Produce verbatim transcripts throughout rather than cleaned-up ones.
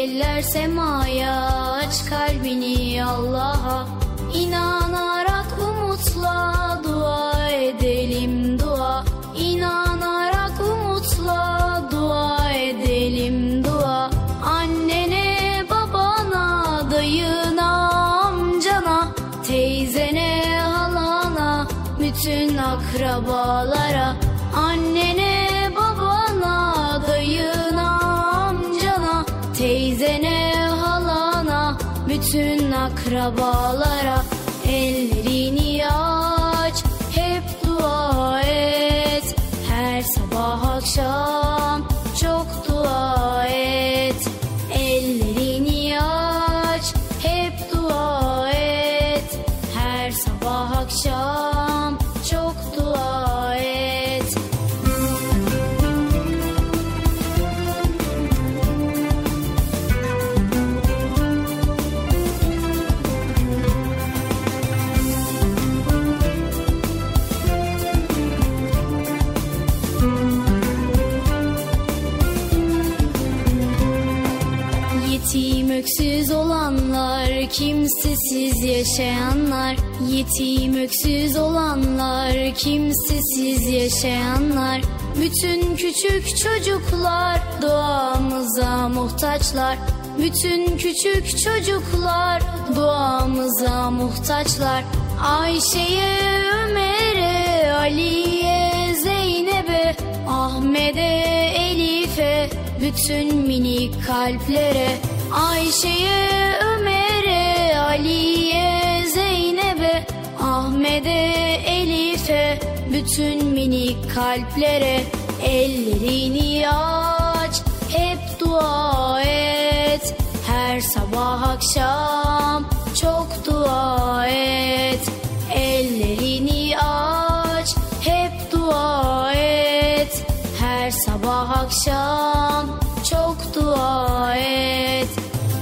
eller semaya, aç kalbini Allah'a. İnanarak umutla dua edelim dua. İnanarak umutla dua edelim dua. Annene, babana, dayına, amcana, teyzene, halana, bütün akrabalara. Annene, babana, dayına, amcana, teyzene, halana, bütün akrabalara. Ellerini aç, hep dua et, her sabah akşam çok dua et. Ellerini aç, hep dua et, her sabah akşam çok dua et. Yetim öksüz olanlar, kimsesiz yaşayanlar. Yetim öksüz olanlar, kimsesiz yaşayanlar. Bütün küçük çocuklar duamıza muhtaçlar. Bütün küçük çocuklar duamıza muhtaçlar. Ayşe'ye, Ömer'e, Ali'ye, Zeynep'e, Ahmet'e, Elif'e, bütün minik kalplere. Ayşe'ye, Ömer'e, Ali'ye, Zeynep'e, Ahmet'e, Elif'e, bütün minik kalplere. Ellerini aç, hep dua et, her sabah akşam çok dua et. Ellerini aç, hep dua et, her sabah akşam çok dua et.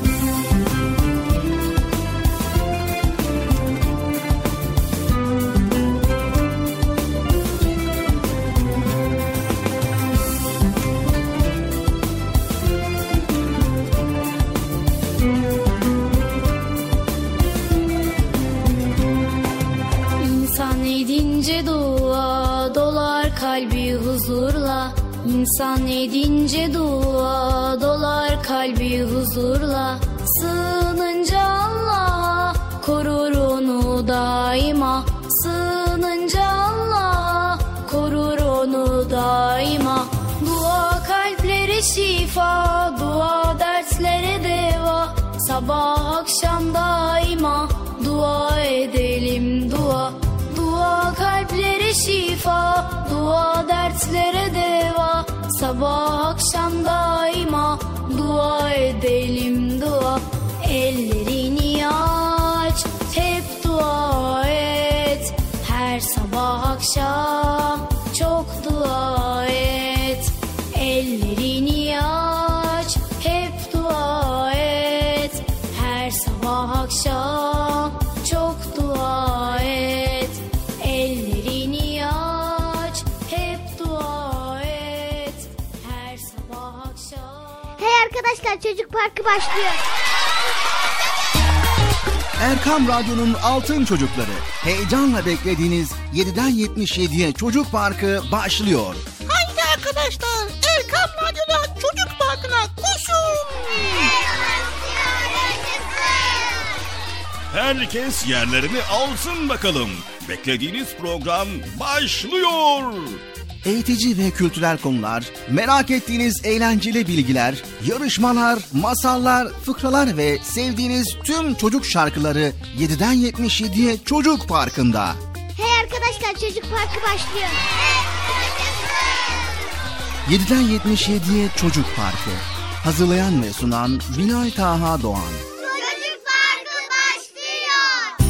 İnsan edince dua dolar kalbi huzurla. İnsan edince dua dolar kalbi huzurla. Sığınınca Allah'a korur onu daima. Sığınınca Allah'a korur onu daima. Dua kalplere şifa, dua dertlere deva. Sabah akşam daima dua edelim dua. Dua kalplere şifa, dua dertlere deva. Sabah akşam daima dua edelim dua. Ellerini aç, hep dua et, her sabah akşam çok dua et. Ellerini aç, hep dua et, her sabah akşam çok dua et. Ellerini aç, hep dua et, her sabah akşam. Hey arkadaşlar, Çocuk Parkı başlıyor. Erkam Radyo'nun Altın Çocukları. Heyecanla beklediğiniz yediden yetmiş yediye Çocuk Parkı başlıyor. Haydi arkadaşlar, Erkam Radyo'da Çocuk Parkı'na koşun. Herkes yerlerini alsın bakalım. Beklediğiniz program başlıyor. Eğitici ve kültürel konular, merak ettiğiniz eğlenceli bilgiler, yarışmalar, masallar, fıkralar ve sevdiğiniz tüm çocuk şarkıları yediden yetmiş yediye Çocuk Parkı'nda. Hey arkadaşlar, Çocuk Parkı başlıyor. yediden yetmiş yediye Çocuk Parkı. Hazırlayan ve sunan Binay Taha Doğan. Çocuk Parkı başlıyor.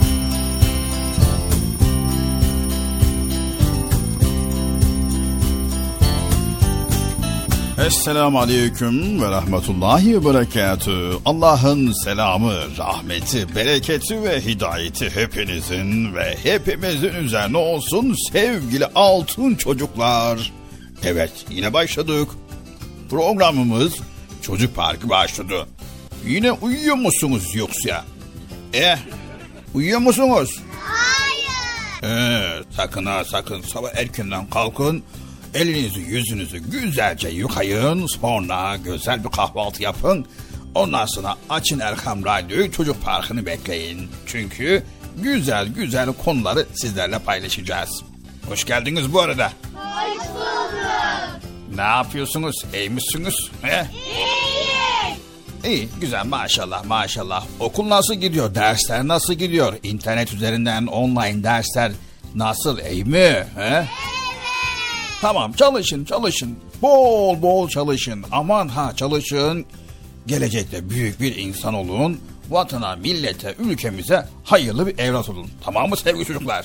Esselamu Aleyküm ve Rahmetullahi ve Berekatühü. Allah'ın selamı, rahmeti, bereketi ve hidayeti hepinizin ve hepimizin üzerine olsun sevgili altın çocuklar. Evet, yine başladık. Programımız çocuk parkı başladı. Yine uyuyor musunuz yoksa? Eh, uyuyor musunuz? Hayır. Ee, sakın ha sakın sabah erkenden kalkın. Elinizi yüzünüzü güzelce yıkayın. Sonra güzel bir kahvaltı yapın. Ondan sonra açın Erkam Radyo'yu, çocuk parkını bekleyin. Çünkü güzel güzel konuları sizlerle paylaşacağız. Hoş geldiniz bu arada. Hoş bulduk. Ne yapıyorsunuz? İyi misiniz? He? İyi. İyi, güzel, maşallah maşallah. Okul nasıl gidiyor? Dersler nasıl gidiyor? İnternet üzerinden online dersler nasıl? İyi mi? He? Evet. Tamam, çalışın çalışın. Bol bol çalışın. Aman ha çalışın. Gelecekte büyük bir insan olun. Vatana, millete, ülkemize hayırlı bir evlat olun. Tamam mı sevgili çocuklar?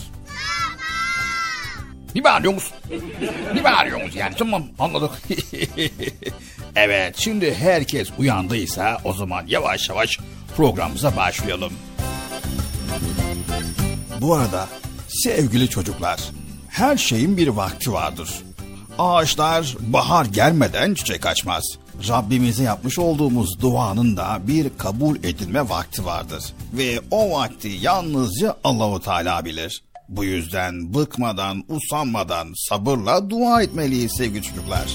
Ne bağırıyorsunuz? Ne bağırıyorsunuz yani? Tamam, anladık. Evet, şimdi herkes uyandıysa o zaman yavaş yavaş programımıza başlayalım. Bu arada sevgili çocuklar, her şeyin bir vakti vardır. Ağaçlar bahar gelmeden çiçek açmaz. Rabbimize yapmış olduğumuz duanın da bir kabul edilme vakti vardır. Ve o vakti yalnızca Allahu Teala bilir. Bu yüzden bıkmadan, usanmadan, sabırla dua etmeliyiz sevgili çocuklar.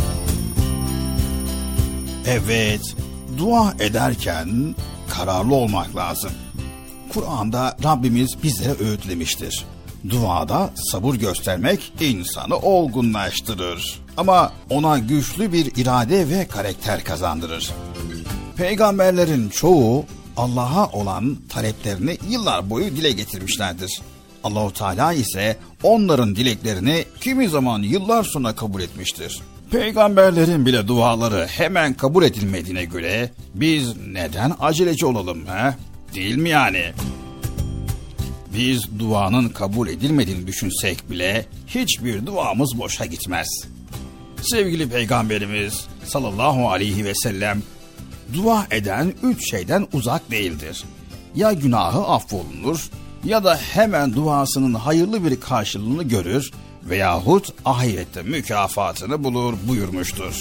Evet, dua ederken kararlı olmak lazım. Kur'an'da Rabbimiz bizlere öğütlemiştir. Duada sabır göstermek insanı olgunlaştırır. Ama ona güçlü bir irade ve karakter kazandırır. Peygamberlerin çoğu Allah'a olan taleplerini yıllar boyu dile getirmişlerdir. Allahu Teala ise onların dileklerini kimi zaman yıllar sonra kabul etmiştir. Peygamberlerin bile duaları hemen kabul edilmediğine göre biz neden aceleci olalım he? Değil mi yani? Biz duanın kabul edilmediğini düşünsek bile hiçbir duamız boşa gitmez. Sevgili Peygamberimiz sallallahu aleyhi ve sellem dua eden üç şeyden uzak değildir. Ya günahı affolunur ya da hemen duasının hayırlı bir karşılığını görür veyahut ahirette mükafatını bulur buyurmuştur.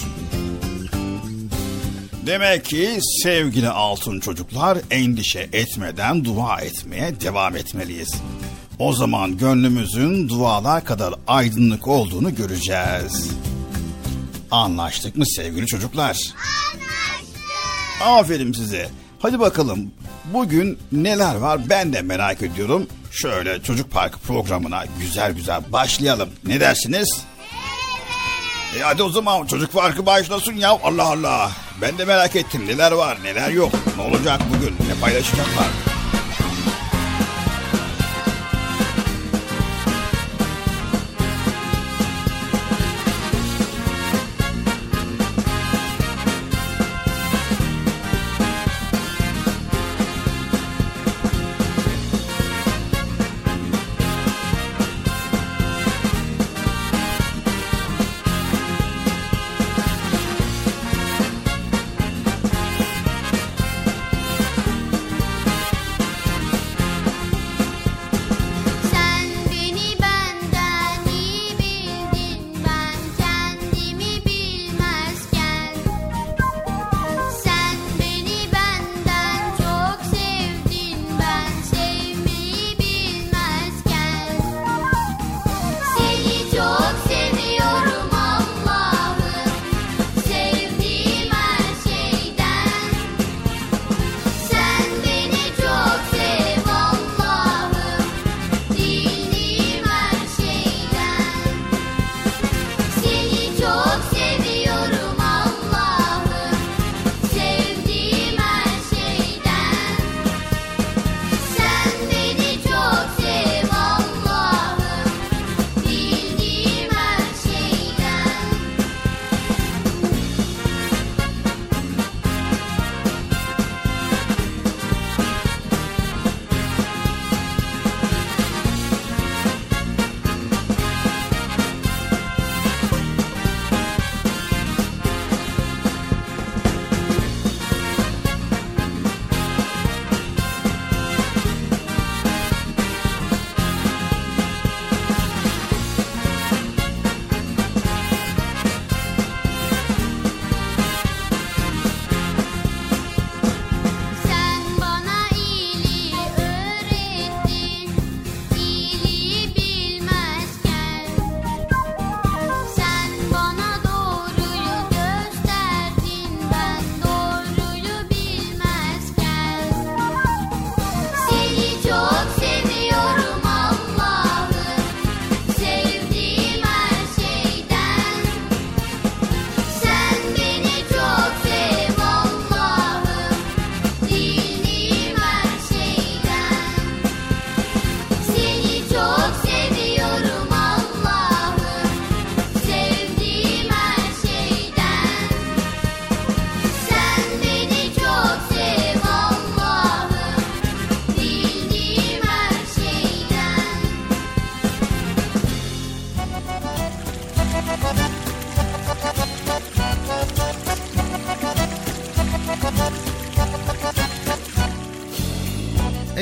Demek ki sevgili altın çocuklar, endişe etmeden dua etmeye devam etmeliyiz. O zaman gönlümüzün dualar kadar aydınlık olduğunu göreceğiz. Anlaştık mı sevgili çocuklar? Anlaştık. Aferin size. Hadi bakalım bugün neler var ben de merak ediyorum. Şöyle çocuk parkı programına güzel güzel başlayalım. Ne dersiniz? Evet. E hadi o zaman çocuk parkı başlasın ya. Allah Allah. Ben de merak ettim neler var neler yok. Ne olacak bugün, ne paylaşacaklar?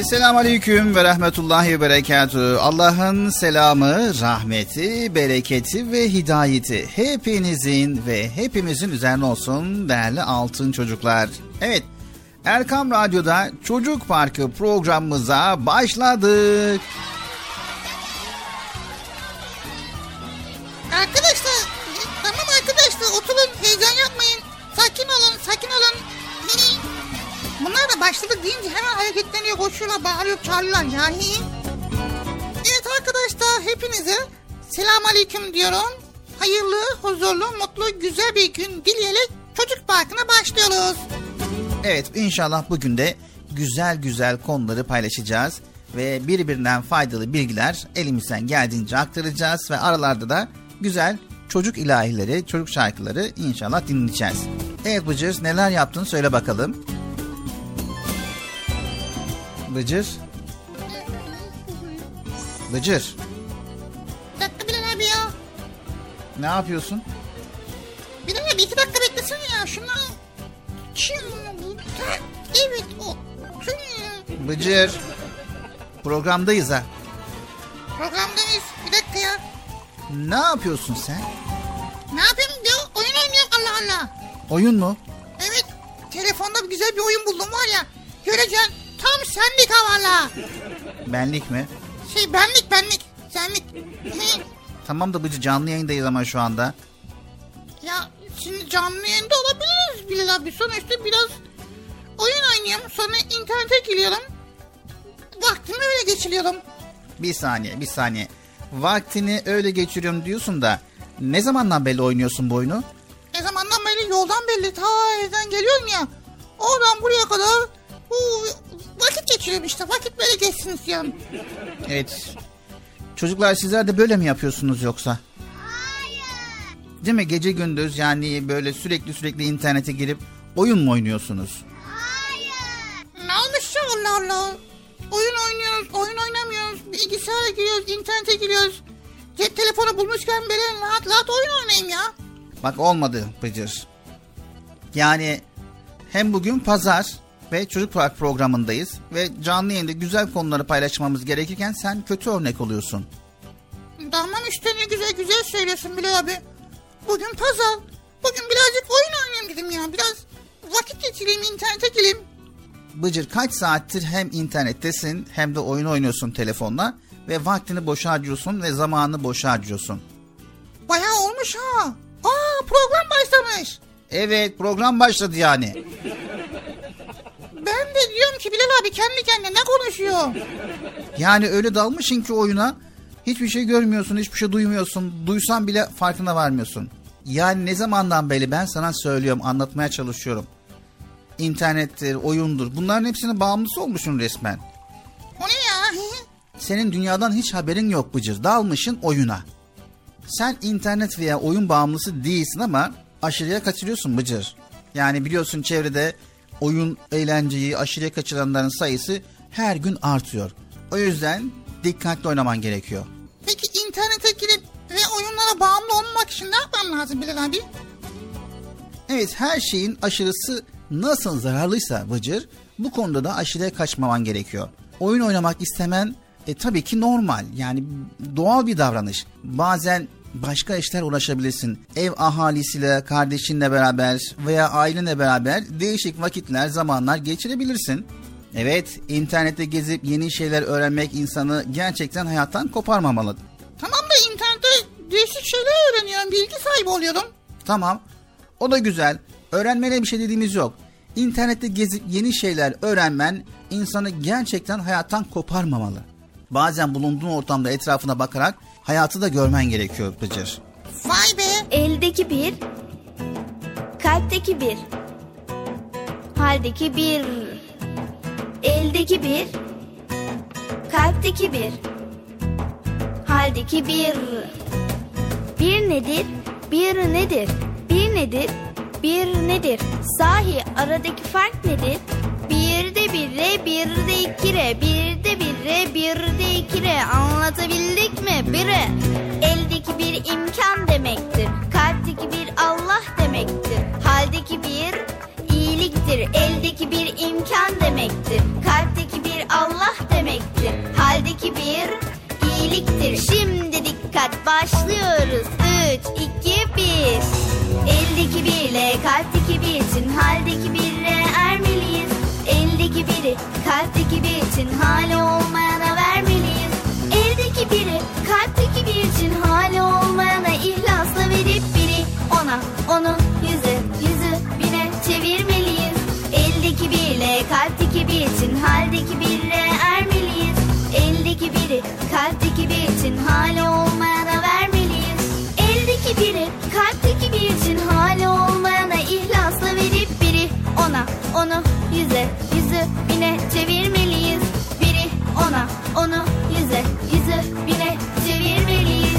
Esselamu Aleyküm ve Rahmetullahi ve Berekatuhu. Allah'ın selamı, rahmeti, bereketi ve hidayeti hepinizin ve hepimizin üzerine olsun değerli altın çocuklar. Evet, Erkam Radyo'da Çocuk Parkı programımıza başladık. Arkadaşlar, tamam arkadaşlar, oturun, heyecan yapmayın. Sakin olun, sakin olun. Bunlar da başladık deyince hemen hareketleniyor, koşuyorlar, bağırıyor, çağırıyorlar yani. Evet arkadaşlar, hepinize selamünaleyküm diyorum. Hayırlı, huzurlu, mutlu, güzel bir gün dileyerek Çocuk Parkı'na başlıyoruz. Evet, inşallah bugün de güzel güzel konuları paylaşacağız ve birbirinden faydalı bilgiler elimizden geldiğince aktaracağız ve aralarda da güzel çocuk ilahileri, çocuk şarkıları inşallah dinleyeceğiz. Evet Bıcır, neler yaptın söyle bakalım. Bıcır. Bıcır. Bir dakika Bilal abi ya. Ne yapıyorsun? Bilal abi iki dakika beklesene ya, şunu. Çin. Evet o. Bıcır. Programdayız ha. Programdayız. Bir dakika ya. Ne yapıyorsun sen? Ne yapayım diyor? Oyun oynuyorum, Allah Allah. Oyun mu? Evet. Telefonda güzel bir oyun buldum var ya. Göreceksin. Tam senlik ha valla. Benlik mi? Şey benlik benlik. Senlik. Tamam da Bıcır, canlı yayındayız ama şu anda. Ya şimdi canlı yayında olabiliriz Bilal abi. Sonuçta biraz oyun oynuyorum. Sonra internete giriyorum. Vaktimi öyle geçiriyorum. Bir saniye, bir saniye. Vaktini öyle geçiriyorum diyorsun da ne zamandan beri oynuyorsun bu oyunu? Ne zamandan beri, yoldan belli. Ta evden geliyorum ya. Oradan buraya kadar bu vakit geçiriyorum işte. Vakit böyle geçsin istiyorum. Evet. Çocuklar, sizler de böyle mi yapıyorsunuz yoksa? Hayır. Değil mi? Gece gündüz yani böyle sürekli sürekli internete girip oyun mu oynuyorsunuz? Hayır. Ne olmuş ya, Allah Allah. Oyun oynuyoruz, oyun oynamıyoruz. Bilgisayara giriyoruz, internete giriyoruz. Cep telefonu bulmuşken böyle rahat rahat oyun oynayayım ya. Bak olmadı Bıcır. Yani hem bugün pazar ve Çocuk Park programındayız ve canlı yayında güzel konuları paylaşmamız gerekirken sen kötü örnek oluyorsun. Tamam işte, ne güzel güzel söylüyorsun Bilal abi. Bugün pazar. Bugün birazcık oyun oynayayım dedim ya. Biraz vakit geçireyim, internete gireyim. Bıcır, kaç saattir hem internettesin hem de oyun oynuyorsun telefonla ve vaktini boşa harcıyorsun ve zamanını boşa harcıyorsun. Bayağı olmuş ha. Aa, program başlamış. Evet, program başladı yani. Ben de diyorum ki Bilal abi kendi kendine ne konuşuyor? Yani öyle dalmışsın ki oyuna, hiçbir şey görmüyorsun, hiçbir şey duymuyorsun. Duysan bile farkına varmıyorsun. Yani ne zamandan beri ben sana söylüyorum, anlatmaya çalışıyorum. İnternettir, oyundur, bunların hepsine bağımlısı olmuşsun resmen. O ne ya? Senin dünyadan hiç haberin yok Bıcır, dalmışsın oyuna. Sen internet veya oyun bağımlısı değilsin ama aşırıya kaçırıyorsun Bıcır. Yani biliyorsun, çevrede oyun eğlenceyi aşırıya kaçıranların sayısı her gün artıyor. O yüzden dikkatli oynaman gerekiyor. Peki internete girip ve oyunlara bağımlı olmamak için ne yapmam lazım Bilal abi? Evet, her şeyin aşırısı nasıl zararlıysa Bıcır, bu konuda da aşırıya kaçmaman gerekiyor. Oyun oynamak istemen e, tabii ki normal, yani doğal bir davranış. Bazen başka işler uğraşabilirsin. Ev ahalisiyle, kardeşinle beraber veya ailenle beraber değişik vakitler, zamanlar geçirebilirsin. Evet, internette gezip yeni şeyler öğrenmek insanı gerçekten hayattan koparmamalı. Tamam da internette değişik şeyler öğreniyorum, bilgi sahibi oluyorum. Tamam, o da güzel. Öğrenmene bir şey dediğimiz yok. İnternette gezip yeni şeyler öğrenmen insanı gerçekten hayattan koparmamalı. Bazen bulunduğun ortamda etrafına bakarak hayatı da görmen gerekiyor Bıcır. Vay be! Eldeki bir, kalpteki bir, haldeki bir. Eldeki bir, kalpteki bir, haldeki bir. Bir nedir, bir nedir, bir nedir, bir nedir? Sahi aradaki fark nedir? Bir de bir re, bir de iki re, bir de bir re, bir de iki re. Anlatabildik mi? Bire. Eldeki bir imkan demektir. Kalpteki bir Allah demektir. Haldeki bir iyiliktir. Eldeki bir imkan demektir. Kalpteki bir Allah dikkat başlıyoruz. Üç, iki, bir. Eldeki birle kalpteki bir için haldeki bire ermeliyiz. Eldeki biri kalpteki bir için hali olmayana vermeliyiz. Eldeki biri kalpteki bir için hali olmayana ihlasla verip biri ona onu yüze yüzü bine çevirmeliyiz. Eldeki birle kalpteki bir için haldeki bire ermeliyiz. Eldeki biri kalpteki bir için hali olmayana vermeliyiz. Eldeki biri kalpteki bir için hali olmayana ihlasla verip biri ona onu yüze yüzü bine çevirmeliyiz. Biri ona onu yüze yüzü bine çevirmeliyiz.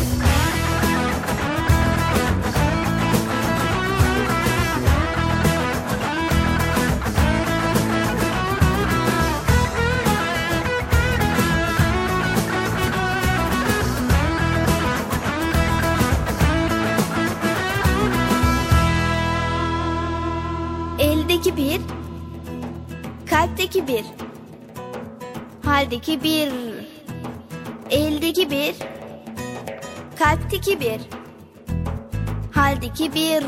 Eldeki bir, kalpteki bir, haldeki bir. Eldeki bir, kalpteki bir, haldeki bir.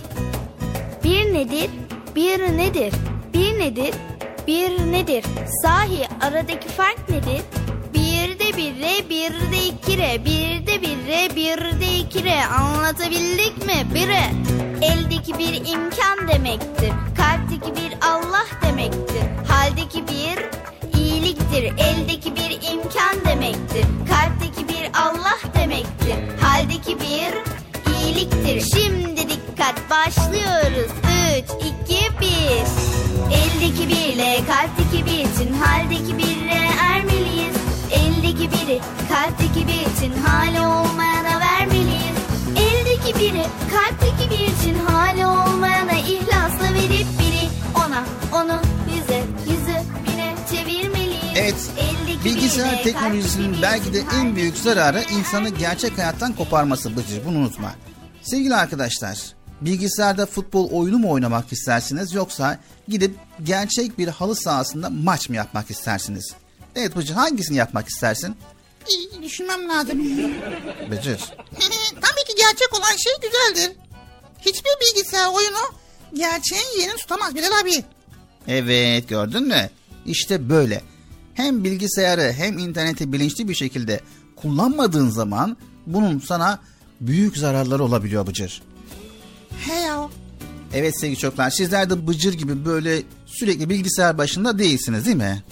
Bir nedir, bir nedir, bir nedir, bir nedir? Sahi aradaki fark nedir? Bir de bire, bir de ikire, bir de bire, bir de ikire. Anlatabildik mi? Bire. Eldeki bir imkan demektir. Kalpteki bir Allah demektir. Haldeki bir iyiliktir. Eldeki bir imkan demektir. Kalpteki bir Allah demektir. Haldeki bir iyiliktir. Şimdi dikkat başlıyoruz. Üç, iki, bir. Eldeki birle kalpteki bir için haldeki bire ermeliyiz. Eldeki biri kalpteki bir için hali olmayana vermeliyiz. Eldeki biri kalpteki bir için hali olmayana ihlasla verip biri ona onu yüze yüzü bine çevirmeliyiz. Evet, Eldeki bilgisayar biriyle teknolojisinin kalpteki belki de bir için en büyük zararı insanı gerçek hayattan koparması Bıcır. Bunu unutma. Sevgili arkadaşlar, bilgisayarda futbol oyunu mu oynamak istersiniz yoksa gidip gerçek bir halı sahasında maç mı yapmak istersiniz? Evet Bıcır, hangisini yapmak istersin? İyi, düşünmem lazım. Bıcır. Tabii ki gerçek olan şey güzeldir. Hiçbir bilgisayar oyunu gerçeğin yerini tutamaz Bilal abi. Evet, gördün mü? İşte böyle. Hem bilgisayarı hem interneti bilinçli bir şekilde kullanmadığın zaman bunun sana büyük zararları olabiliyor Bıcır. He ya. Evet sevgili çocuklar, sizler de Bıcır gibi böyle sürekli bilgisayar başında değilsiniz değil mi?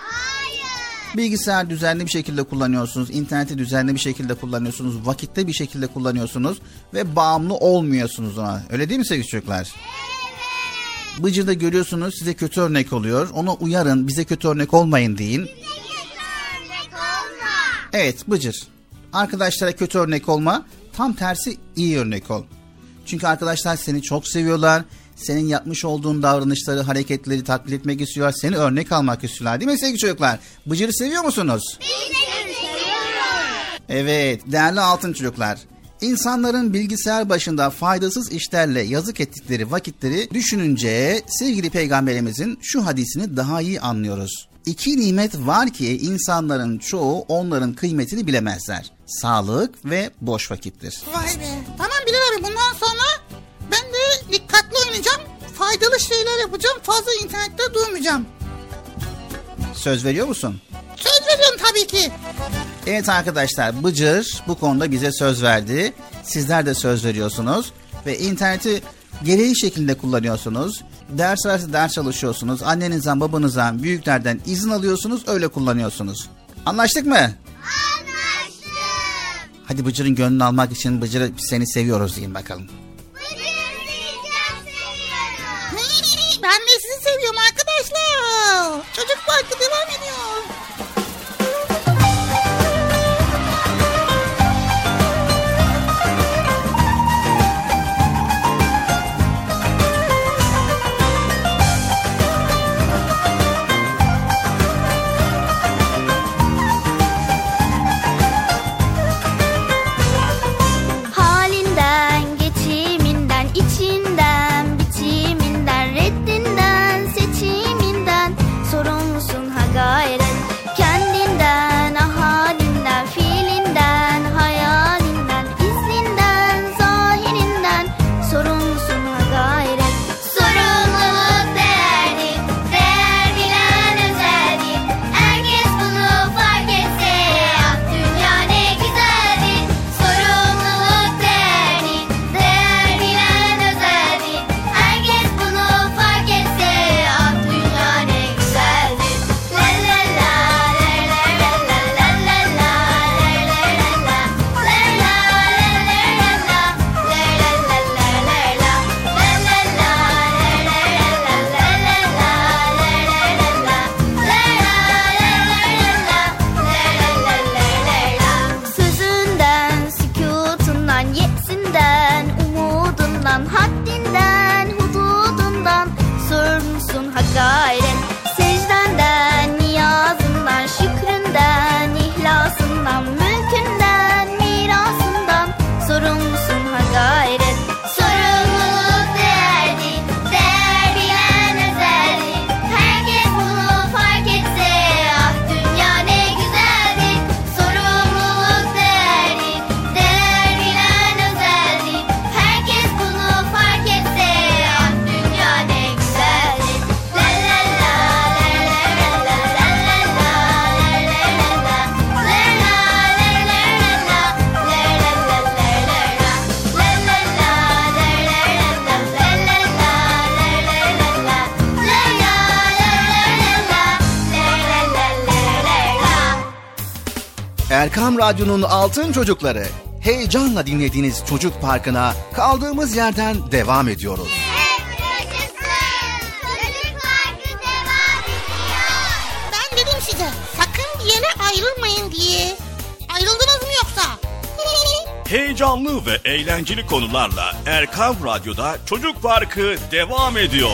Bilgisayar düzenli bir şekilde kullanıyorsunuz, interneti düzenli bir şekilde kullanıyorsunuz, vakitte bir şekilde kullanıyorsunuz ve bağımlı olmuyorsunuz ona. Öyle değil mi sevgili çocuklar? Evet. Bıcır'da görüyorsunuz, size kötü örnek oluyor. Ona uyarın, bize kötü örnek olmayın deyin. Bize kötü örnek olma. Evet Bıcır, arkadaşlara kötü örnek olma, tam tersi iyi örnek ol. Çünkü arkadaşlar seni çok seviyorlar. Senin yapmış olduğun davranışları, hareketleri taklit etmek istiyorlar. Seni örnek almak istiyorlar değil mi sevgili çocuklar? Bıcır'ı seviyor musunuz? Biz de seviyoruz. Evet değerli altın çocuklar. İnsanların bilgisayar başında faydasız işlerle yazık ettikleri vakitleri düşününce sevgili peygamberimizin şu hadisini daha iyi anlıyoruz. İki nimet var ki insanların çoğu onların kıymetini bilemezler. Sağlık ve boş vakittir. Vay be. Tamam Bilal abi, bundan sonra ben de dikkatli oynayacağım. Faydalı şeyler yapacağım. Fazla internette durmayacağım. Söz veriyor musun? Söz veriyorum tabii ki. Evet arkadaşlar, Bıcır bu konuda bize söz verdi. Sizler de söz veriyorsunuz ve interneti gereği şekilde kullanıyorsunuz. Ders varsa ders çalışıyorsunuz. Annenizden, babanızdan, büyüklerden izin alıyorsunuz, öyle kullanıyorsunuz. Anlaştık mı? Anlaştık. Hadi Bıcır'ın gönlünü almak için Bıcır'ı seni seviyoruz deyin bakalım. Bıcır sizi çok seviyorum. Ben de sizi seviyorum arkadaşlar. Çocuk Parkı devam ediyor. Halinden, geçiminden, içinden, biçiminden, reddinden, seçiminden sorumlusun ha gayet. Erkam Radyo'nun Altın Çocukları. Heyecanla dinlediğiniz Çocuk Parkı'na kaldığımız yerden devam ediyoruz. Hep yaşasın. Çocuk Parkı devam ediyor. Ben dedim size sakın bir yere ayrılmayın diye. Ayrıldınız mı yoksa? Heyecanlı ve eğlenceli konularla Erkam Radyo'da Çocuk Parkı devam ediyor.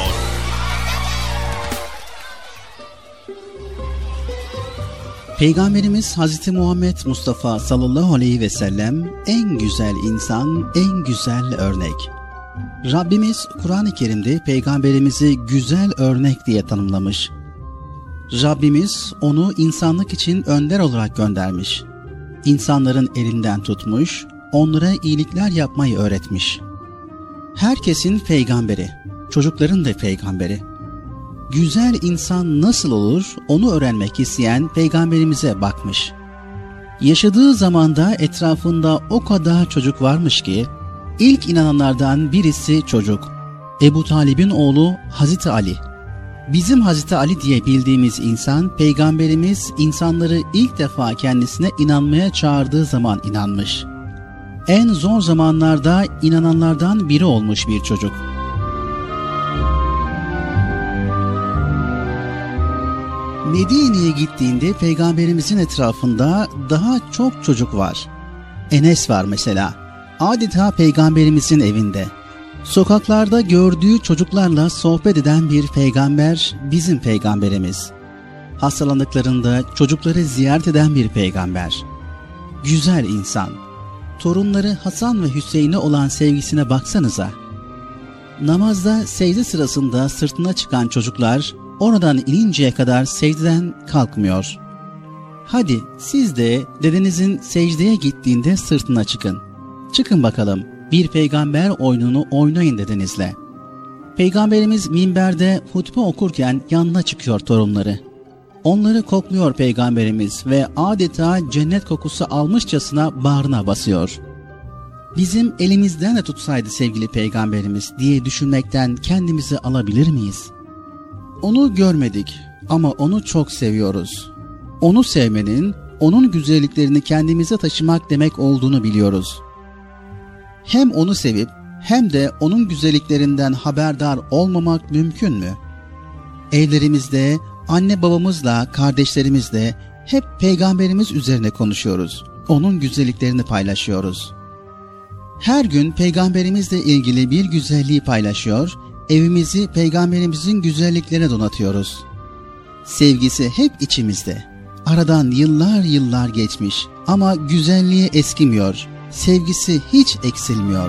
Peygamberimiz Hazreti Muhammed Mustafa sallallahu aleyhi ve sellem en güzel insan, en güzel örnek. Rabbimiz Kur'an-ı Kerim'de Peygamberimizi güzel örnek diye tanımlamış. Rabbimiz onu insanlık için önder olarak göndermiş. İnsanların elinden tutmuş, onlara iyilikler yapmayı öğretmiş. Herkesin peygamberi, çocukların da peygamberi. Güzel insan nasıl olur onu öğrenmek isteyen peygamberimize bakmış. Yaşadığı zamanda etrafında o kadar çocuk varmış ki ilk inananlardan birisi çocuk. Ebu Talib'in oğlu Hazreti Ali. Bizim Hazreti Ali diye bildiğimiz insan peygamberimiz insanları ilk defa kendisine inanmaya çağırdığı zaman inanmış. En zor zamanlarda inananlardan biri olmuş bir çocuk. Medine'ye gittiğinde peygamberimizin etrafında daha çok çocuk var. Enes var mesela. Adeta peygamberimizin evinde. Sokaklarda gördüğü çocuklarla sohbet eden bir peygamber bizim peygamberimiz. Hastalandıklarında çocukları ziyaret eden bir peygamber. Güzel insan. Torunları Hasan ve Hüseyin'e olan sevgisine baksanıza. Namazda secde sırasında sırtına çıkan çocuklar oradan ininceye kadar secdeden kalkmıyor. Hadi siz de dedenizin secdeye gittiğinde sırtına çıkın. Çıkın bakalım bir peygamber oyununu oynayın dedenizle. Peygamberimiz minberde hutbe okurken yanına çıkıyor torunları. Onları kokluyor peygamberimiz ve adeta cennet kokusu almışçasına bağrına basıyor. Bizim elimizden de tutsaydı sevgili peygamberimiz diye düşünmekten kendimizi alabilir miyiz? Onu görmedik ama onu çok seviyoruz. Onu sevmenin, onun güzelliklerini kendimize taşımak demek olduğunu biliyoruz. Hem onu sevip hem de onun güzelliklerinden haberdar olmamak mümkün mü? Evlerimizde, anne babamızla, kardeşlerimizle hep peygamberimiz üzerine konuşuyoruz. Onun güzelliklerini paylaşıyoruz. Her gün peygamberimizle ilgili bir güzelliği paylaşıyor, evimizi peygamberimizin güzelliklerine donatıyoruz. Sevgisi hep içimizde. Aradan yıllar yıllar geçmiş ama güzelliği eskimiyor, sevgisi hiç eksilmiyor.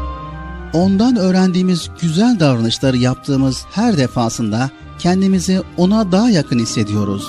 Ondan öğrendiğimiz güzel davranışları yaptığımız her defasında kendimizi ona daha yakın hissediyoruz.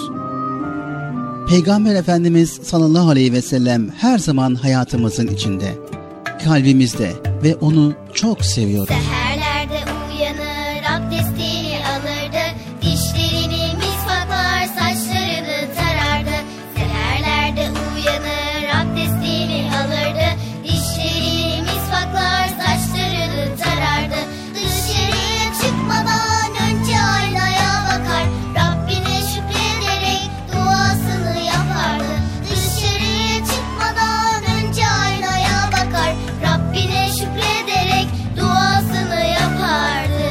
Peygamber Efendimiz sallallahu aleyhi ve sellem her zaman hayatımızın içinde, kalbimizde ve onu çok seviyoruz. Seherlerde uyanır, abdestini alırdı, dişlerini misvaklar, saçlarını tarardı. Seherlerde uyanır, abdestini alırdı, dişlerini misvaklar, saçlarını tarardı. Dışarıya çıkmadan önce aynaya bakar, Rabbine şükrederek duasını yapardı. Dışarıya çıkmadan önce aynaya bakar, Rabbine şükrederek duasını yapardı.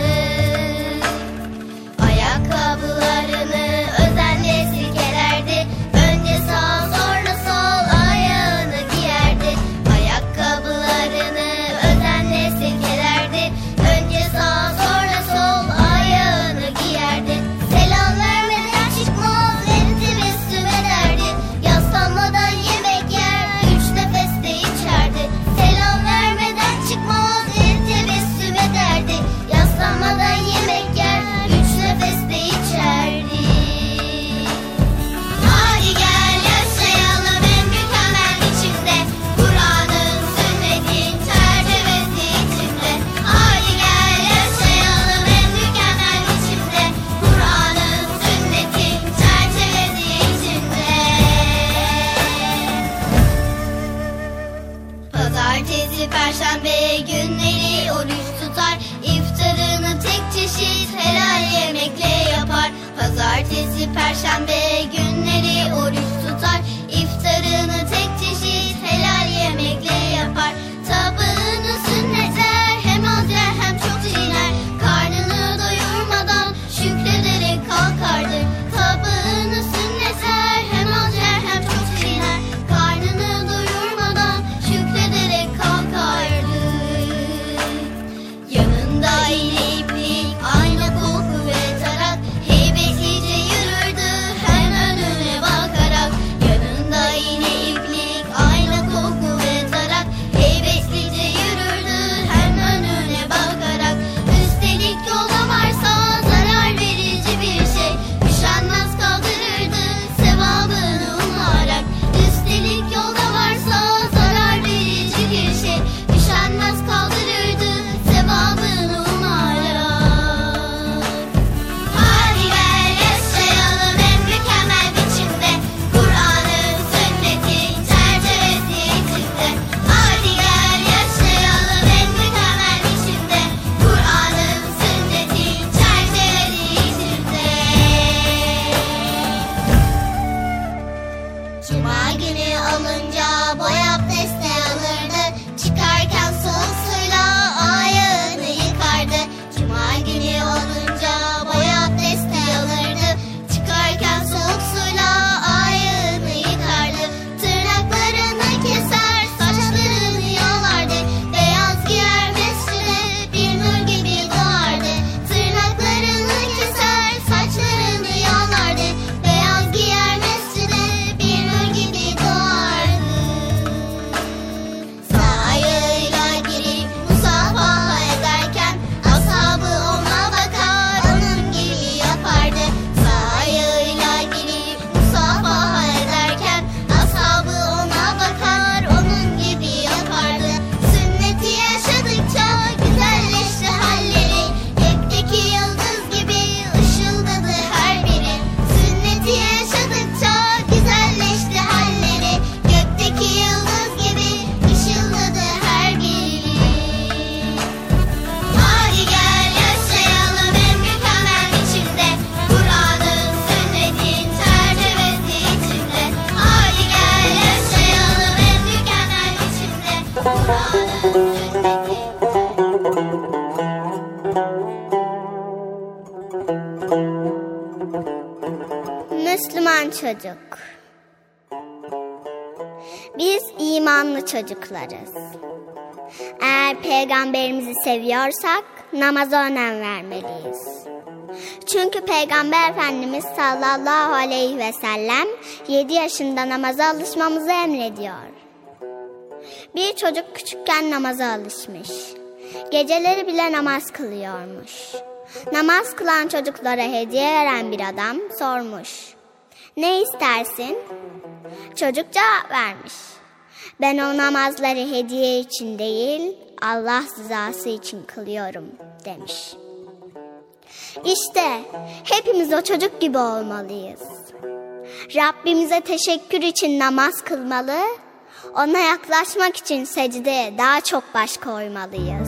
Ayakkabılarını özenle silkelerdi, önce sağ sonra sol ayağını giyerdi. Ayakkabılarını özenle silkelerdi, önce sağ sonra sol ayağını giyerdi. Selam vermeden çıkmaz, el tebessüm ederdi, yaslanmadan yemek yer, üç nefeste içerdi. Selam vermeden çıkmaz, el tebessüm ederdi, yaslanmadan yemek yer, üç nefeste içerdi. Hadi gel yaşayalım en mükemmel biçimde, Kur'an'ın sünnetin çerçevesi içinde. Hadi gel yaşayalım en mükemmel biçimde, Kur'an'ın sünnetin çerçevesi içinde. Pazartesi, perşembe günleri oruç tutar, iftarını tek çeşit helal yemekle yapar. Pazartesi, perşembe günleri oruç tutar, iftarını tek Müslüman çocuk. Biz imanlı çocuklarız. Eğer peygamberimizi seviyorsak namaza önem vermeliyiz. Çünkü Peygamber Efendimiz sallallahu aleyhi ve sellem yedi yaşında namaza alışmamızı emrediyor. Bir çocuk küçükken namaza alışmış. Geceleri bile namaz kılıyormuş. Namaz kılan çocuklara hediye veren bir adam sormuş. Ne istersin? Çocuk cevap vermiş. Ben o namazları hediye için değil, Allah rızası için kılıyorum demiş. İşte hepimiz o çocuk gibi olmalıyız. Rabbimize teşekkür için namaz kılmalı, ona yaklaşmak için secdeye daha çok baş koymalıyız.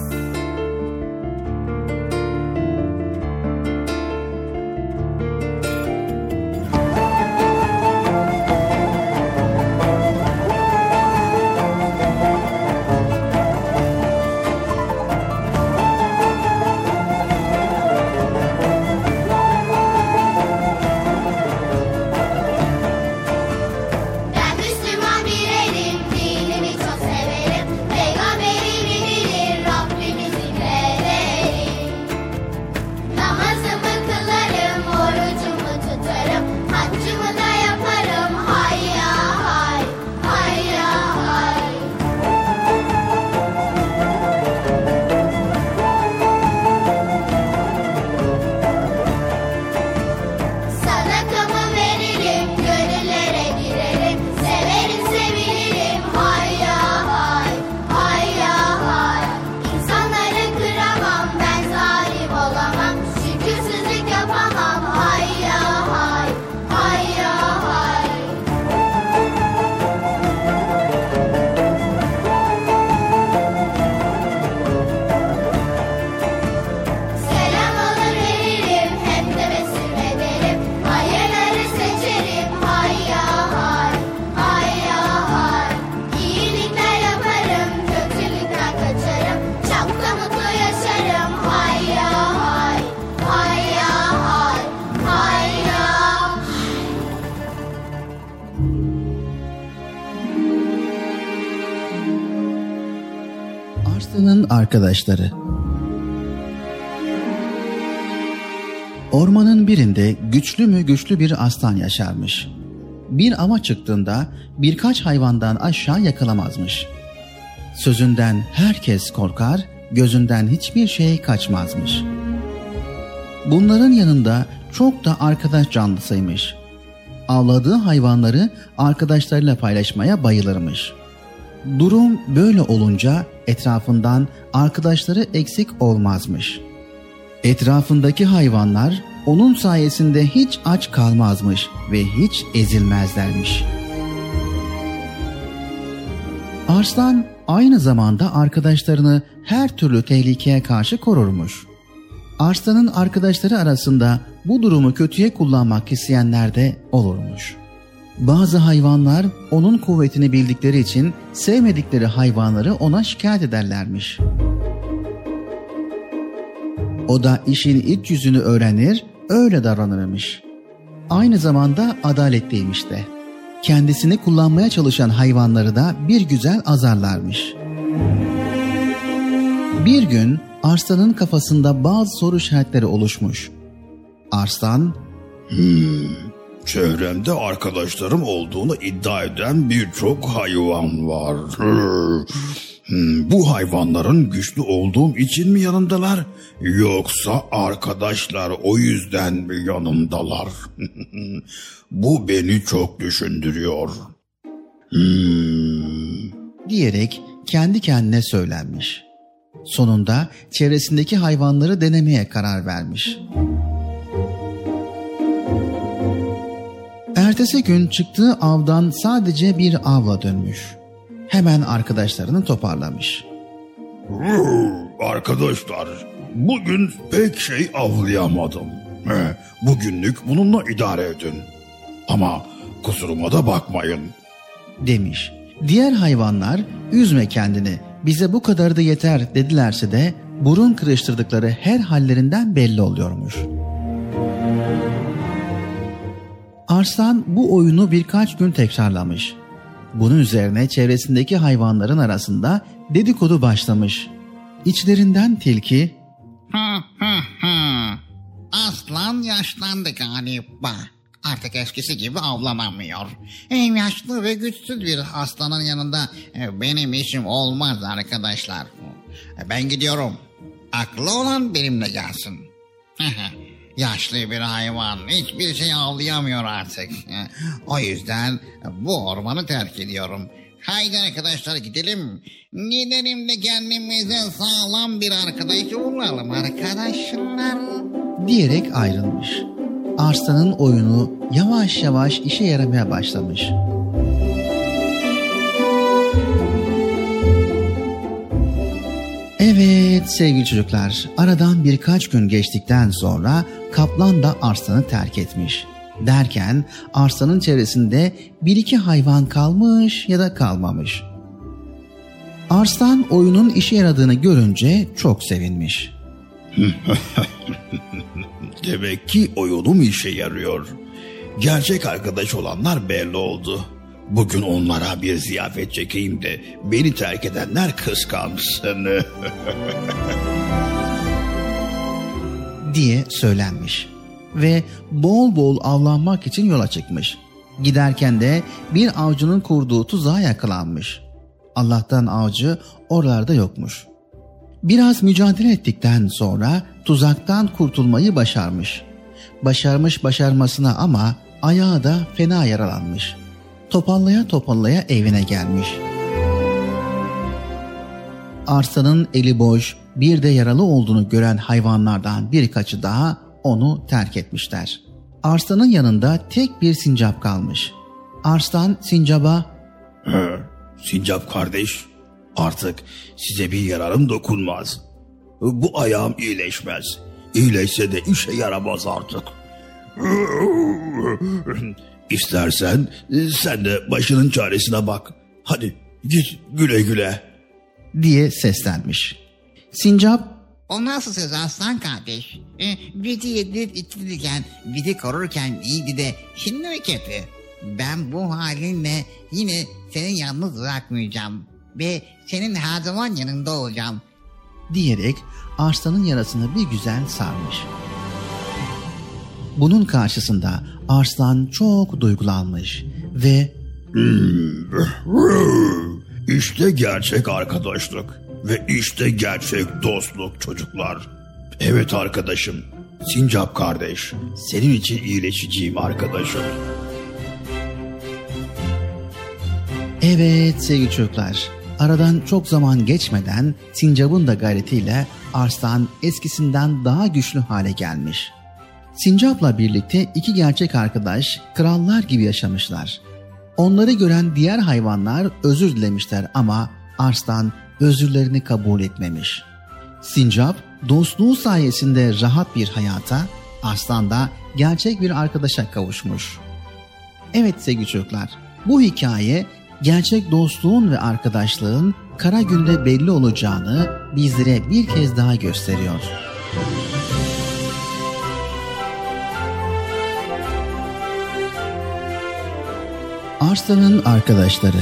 Arslan'ın arkadaşları. Ormanın birinde güçlü mü güçlü bir aslan yaşarmış. Bir ava çıktığında birkaç hayvandan aşağı yakalamazmış. Sözünden herkes korkar, gözünden hiçbir şey kaçmazmış. Bunların yanında çok da arkadaş canlısıymış. Avladığı hayvanları arkadaşlarıyla paylaşmaya bayılırmış. Durum böyle olunca etrafından arkadaşları eksik olmazmış. Etrafındaki hayvanlar onun sayesinde hiç aç kalmazmış ve hiç ezilmezlermiş. Arslan aynı zamanda arkadaşlarını her türlü tehlikeye karşı korurmuş. Arslan'ın arkadaşları arasında bu durumu kötüye kullanmak isteyenler de olurmuş. Bazı hayvanlar onun kuvvetini bildikleri için sevmedikleri hayvanları ona şikayet ederlermiş. O da işin iç yüzünü öğrenir, öyle davranırmış. Aynı zamanda adaletliymiş de. Kendisini kullanmaya çalışan hayvanları da bir güzel azarlarmış. Bir gün Arslan'ın kafasında bazı soru işaretleri oluşmuş. Arslan, Hmm, çevremde arkadaşlarım olduğunu iddia eden birçok hayvan var. Hmm, bu hayvanların güçlü olduğum için mi yanımdalar, yoksa arkadaşlar o yüzden mi yanımdalar? Bu beni çok düşündürüyor. Hmm. diyerek kendi kendine söylenmiş. Sonunda çevresindeki hayvanları denemeye karar vermiş. Ertesi gün çıktığı avdan sadece bir avla dönmüş. Hemen arkadaşlarını toparlamış. Arkadaşlar, bugün pek şey avlayamadım. Bugünlük bununla idare edin. Ama kusuruma da bakmayın, demiş. Diğer hayvanlar üzme kendini, Bize bu kadar da yeter dedilerse de burun kırıştırdıkları her hallerinden belli oluyormuş. Arslan bu oyunu birkaç gün tekrarlamış. Bunun üzerine çevresindeki hayvanların arasında dedikodu başlamış. İçlerinden tilki, Hı hı hı. Aslan yaşlandı galiba. Artık eskisi gibi avlanamıyor. Hem yaşlı ve güçsüz bir aslanın yanında e, benim işim olmaz arkadaşlar. E, Ben gidiyorum. Aklı olan benimle gelsin. Yaşlı bir hayvan hiçbir şey avlayamıyor artık. E, O yüzden bu ormanı terk ediyorum. Haydi arkadaşlar gidelim. Gidelim de kendimize sağlam bir arkadaş bulalım arkadaşlar. diyerek ayrılmış. Arslan'ın oyunu yavaş yavaş işe yaramaya başlamış. Evet sevgili çocuklar, aradan birkaç gün geçtikten sonra kaplan da Arslan'ı terk etmiş. Derken Arslan'ın çevresinde bir iki hayvan kalmış ya da kalmamış. Arslan oyunun işe yaradığını görünce çok sevinmiş. Demek ki oyunum işe yarıyor. Gerçek arkadaş olanlar belli oldu. Bugün onlara bir ziyafet çekeyim de beni terk edenler kıskansın. diye söylenmiş ve bol bol avlanmak için yola çıkmış. Giderken de bir avcının kurduğu tuzağa yakalanmış. Allah'tan avcı oralarda yokmuş. Biraz mücadele ettikten sonra tuzaktan kurtulmayı başarmış. Başarmış başarmasına ama ayağı da fena yaralanmış. Topallaya topallaya evine gelmiş. Arslan'ın eli boş, bir de yaralı olduğunu gören hayvanlardan birkaçı daha onu terk etmişler. Arslan'ın yanında tek bir sincap kalmış. Arslan sincaba, Sincap kardeş, artık size bir yararım dokunmaz. Bu ayağım iyileşmez. İyileşse de işe yaramaz artık. İstersen sen de başının çaresine bak. Hadi git güle güle. diye seslenmiş. Sincap, O nasıl söz aslan kardeş? E, bizi yedirip içtirirken, bizi korurken iyiydi de şimdi mi kötü? Ben bu halinle yine seni yalnız bırakmayacağım. Ve senin her zaman yanında olacağım. diyerek Arslan'ın yarasını bir güzel sarmış. Bunun karşısında Arslan çok duygulanmış ve İşte gerçek arkadaşlık ve işte gerçek dostluk çocuklar. Evet arkadaşım, Sincap kardeş, senin için iyileşeceğim arkadaşım. evet sevgili çocuklar, aradan çok zaman geçmeden Sincap'ın da gayretiyle Arslan eskisinden daha güçlü hale gelmiş. Sincap'la birlikte iki gerçek arkadaş krallar gibi yaşamışlar. Onları gören diğer hayvanlar özür dilemişler ama Arslan özürlerini kabul etmemiş. Sincap dostluğu sayesinde rahat bir hayata, Arslan da gerçek bir arkadaşa kavuşmuş. Evet sevgili çocuklar, bu hikaye gerçek dostluğun ve arkadaşlığın kara günde belli olacağını bizlere bir kez daha gösteriyor. Arslan'ın arkadaşları.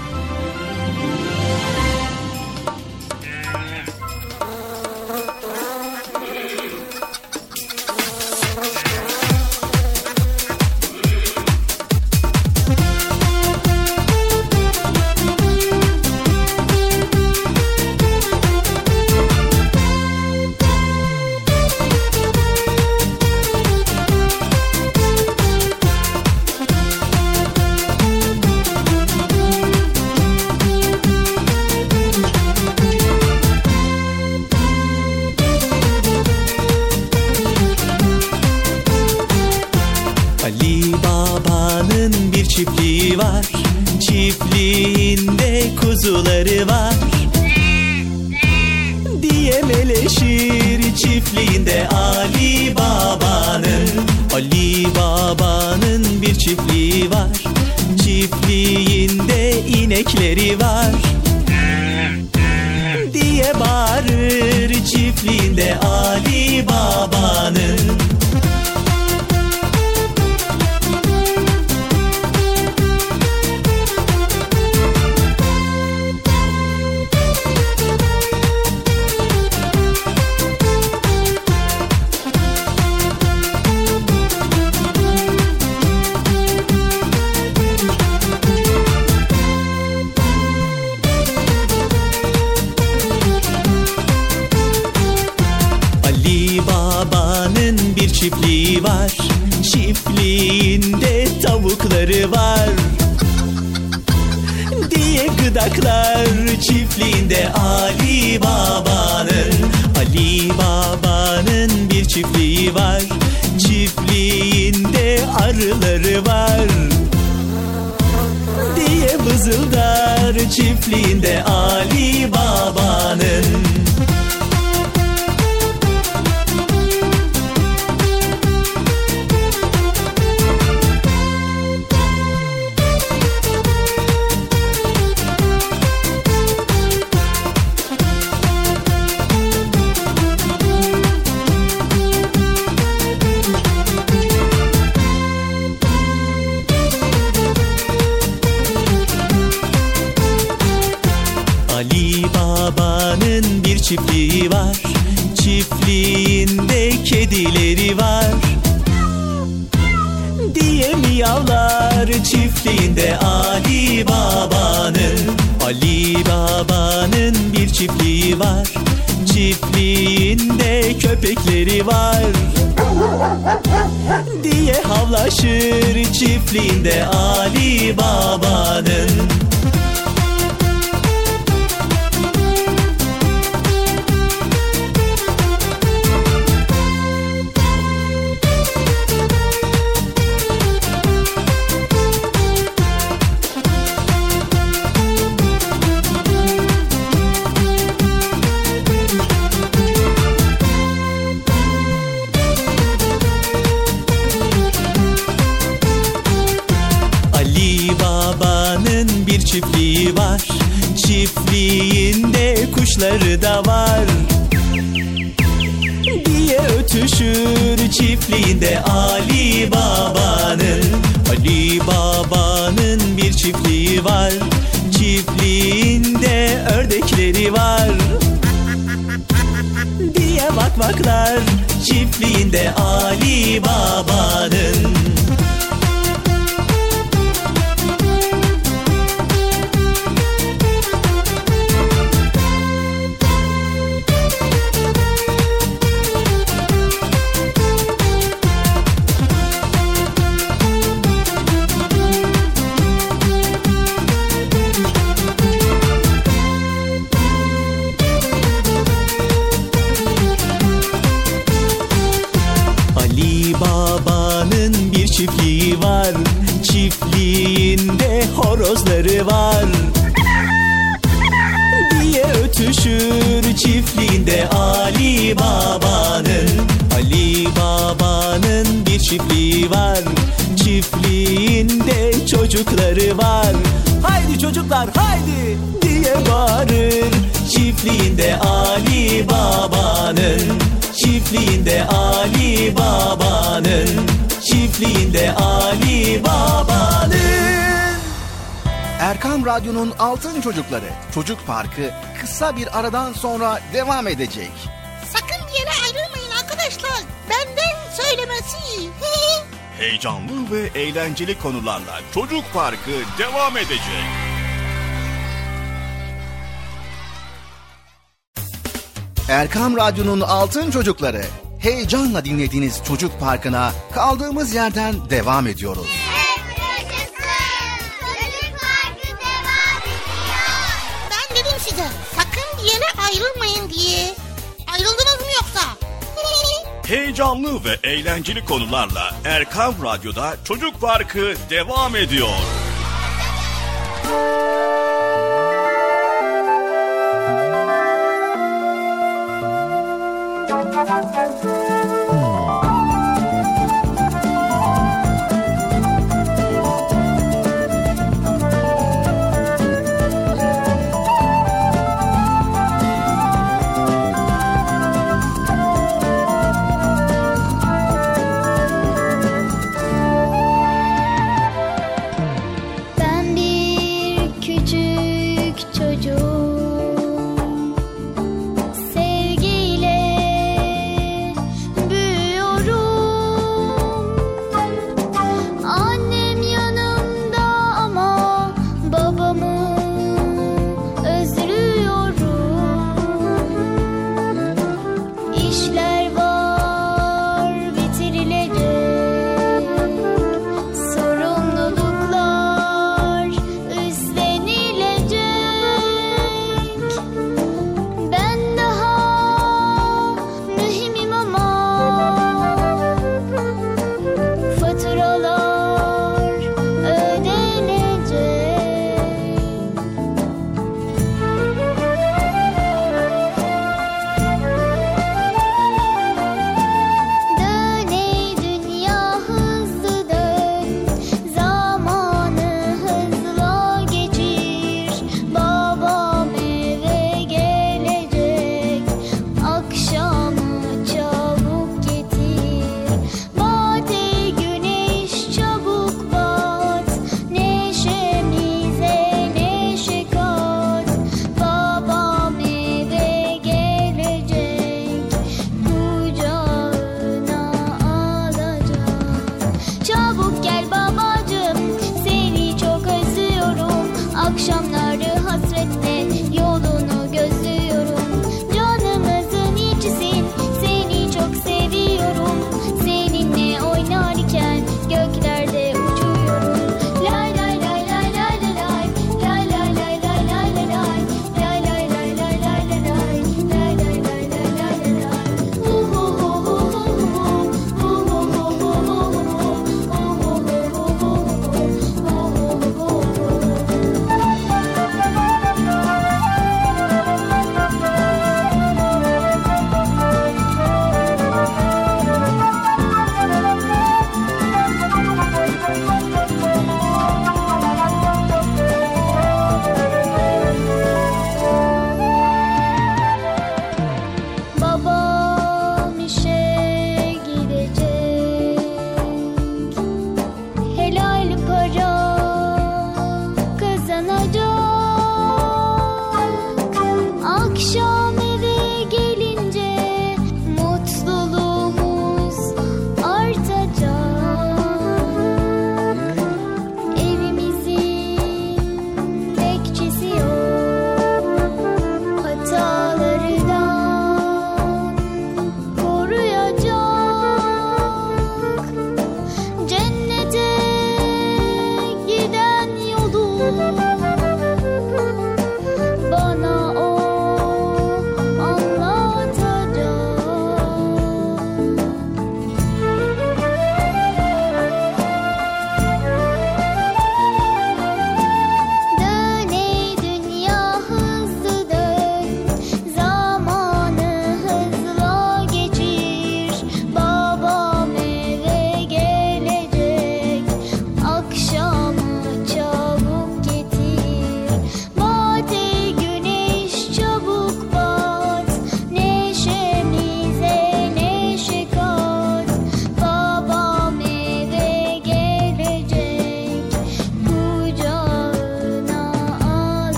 kuzuları var diye meleşir çiftliğinde Ali Baba'nın. Ali Baba'nın bir çiftliği var, çiftliğinde inekleri var. çiftliğinde Ali Baba'nın. Çiftliği var, çiftliğinde tavukları var diye gıdaklar çiftliğinde Ali Baba'nın. Ali Baba'nın bir çiftliği var, çiftliğinde arıları var diye vızıldar çiftliğinde Ali Baba'nın. Çiftliği var, çiftliğinde kedileri var diye miyavlar çiftliğinde Ali Baba'nın. Ali Baba'nın bir çiftliği var, çiftliğinde köpekleri var diye havlaşır çiftliğinde Ali Baba'nın. Çiftliği var, çiftliğinde kuşları da var diye ötüşür çiftliğinde Ali Baba'nın. Ali Baba'nın bir çiftliği var, çiftliğinde ördekleri var diye vakvaklar çiftliğinde Ali Baba'nın. Çiftliği var, çiftliğinde horozları var diye ötüşür çiftliğinde Ali Baba'nın. Ali Baba'nın bir çiftliği var, çiftliğinde çocukları var. Haydi çocuklar haydi diye bağırır çiftliğinde Ali Baba'nın. Çiftliğinde Ali Baba'nın. Çiftliğinde Ali Baba'nın. Erkam Radyo'nun Altın Çocukları Çocuk Parkı kısa bir aradan sonra devam edecek. Sakın bir yere ayrılmayın arkadaşlar. Benden söylemesi. Heyecanlı ve eğlenceli konularla Çocuk Parkı devam edecek. Erkam Radyo'nun Altın Çocukları, heyecanla dinlediğiniz Çocuk Parkı'na kaldığımız yerden devam ediyoruz. Çocuk Parkı devam ediyor. Ben dedim size sakın bir yere ayrılmayın diye. Ayrıldınız mı yoksa? Heyecanlı ve eğlenceli konularla Erkam Radyo'da Çocuk Parkı devam ediyor.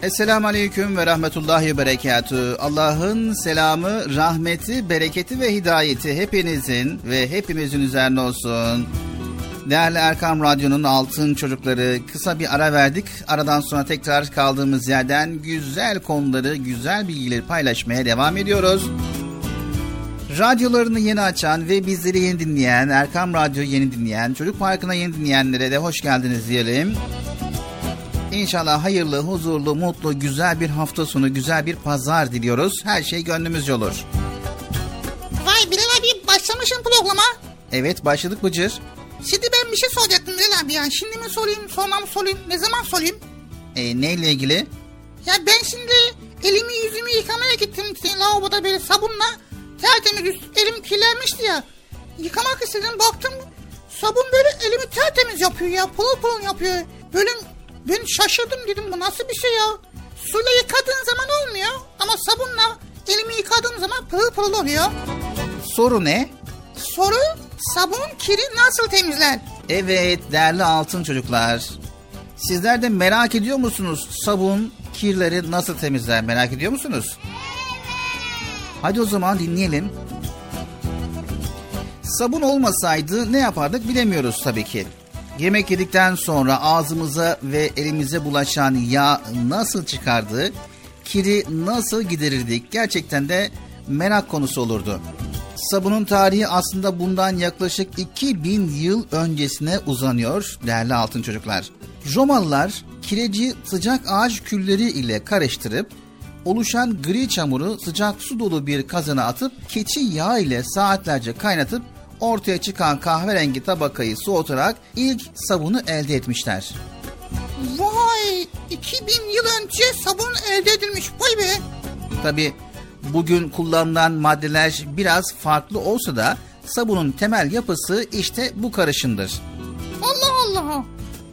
Esselamu Aleyküm ve Rahmetullahi ve Berekatü. Allah'ın selamı, rahmeti, bereketi ve hidayeti hepinizin ve hepimizin üzerine olsun. Değerli Erkam Radyo'nun altın çocukları, kısa bir ara verdik. Aradan sonra tekrar kaldığımız yerden güzel konuları, güzel bilgileri paylaşmaya devam ediyoruz. Radyolarını yeni açan ve bizleri yeni dinleyen, Erkam Radyo'yu yeni dinleyen, Çocuk Parkı'na yeni dinleyenlere de hoş geldiniz diyelim. İnşallah hayırlı, huzurlu, mutlu, güzel bir hafta sonu, güzel bir pazar diliyoruz. Her şey gönlümüzce olur. Vay Bilal abi, başlamışsın programa. Evet, başladık Bıcır. Şimdi ben bir şey soracaktım Bilal abi ya. Şimdi mi sorayım, sonra mı sorayım, ne zaman sorayım? E, neyle ilgili? Ya ben şimdi elimi yüzümü yıkamaya gittim. Lavaboda böyle sabunla tertemiz, elim kirlenmişti ya. Yıkamak istedim, baktım sabun böyle elimi tertemiz yapıyor ya. Pırıl pırıl yapıyor. Böyle ben şaşırdım, dedim bu nasıl bir şey ya. Suyla yıkadığın zaman olmuyor ama sabunla elimi yıkadığım zaman pırıl pırıl oluyor. Soru ne? Soru, sabun kiri nasıl temizler? Evet değerli altın çocuklar. Sizler de merak ediyor musunuz? Sabun kirleri nasıl temizler, merak ediyor musunuz? Hadi o zaman dinleyelim. Sabun olmasaydı ne yapardık bilemiyoruz tabii ki. Yemek yedikten sonra ağzımıza ve elimize bulaşan yağ nasıl çıkardı, kiri nasıl giderirdik, gerçekten de merak konusu olurdu. Sabunun tarihi aslında bundan yaklaşık iki bin yıl öncesine uzanıyor değerli altın çocuklar. Romalılar kireci sıcak ağaç külleri ile karıştırıp oluşan gri çamuru sıcak su dolu bir kazana atıp keçi yağı ile saatlerce kaynatıp ortaya çıkan kahverengi tabakayı soğutarak ilk sabunu elde etmişler. Vay, iki bin yıl önce sabun elde edilmiş, vay be. Tabii bugün kullanılan maddeler biraz farklı olsa da sabunun temel yapısı işte bu karışımdır. Allah Allah.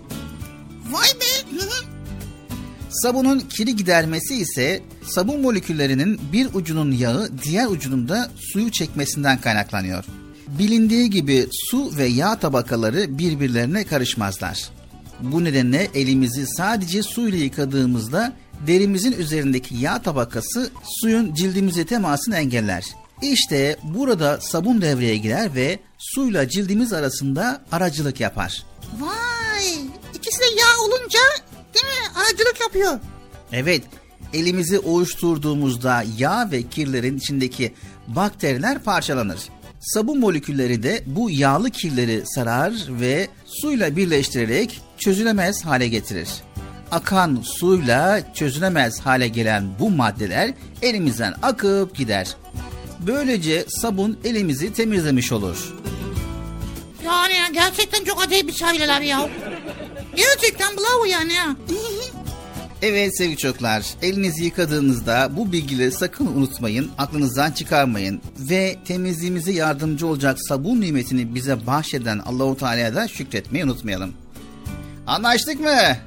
Vay be. Sabunun kiri gidermesi ise sabun moleküllerinin bir ucunun yağı diğer ucunun da suyu çekmesinden kaynaklanıyor. Bilindiği gibi su ve yağ tabakaları birbirlerine karışmazlar. Bu nedenle elimizi sadece suyla yıkadığımızda derimizin üzerindeki yağ tabakası suyun cildimize temasını engeller. İşte burada sabun devreye girer ve suyla cildimiz arasında aracılık yapar. Vay, ikisi de yağ olunca değil mi aracılık yapıyor. Evet, elimizi ovuşturduğumuzda yağ ve kirlerin içindeki bakteriler parçalanır. Sabun molekülleri de bu yağlı kirleri sarar ve suyla birleştirerek çözülemez hale getirir. Akan suyla çözülemez hale gelen bu maddeler elimizden akıp gider. Böylece sabun elimizi temizlemiş olur. Yani gerçekten çok acayip bir şeyler ya. Gerçekten bravo yani ya. Evet sevgili çocuklar, elinizi yıkadığınızda bu bilgileri sakın unutmayın, aklınızdan çıkarmayın ve temizliğimize yardımcı olacak sabun nimetini bize bahşeden Allah-u Teala'ya da şükretmeyi unutmayalım. Anlaştık mı? Anlaştık.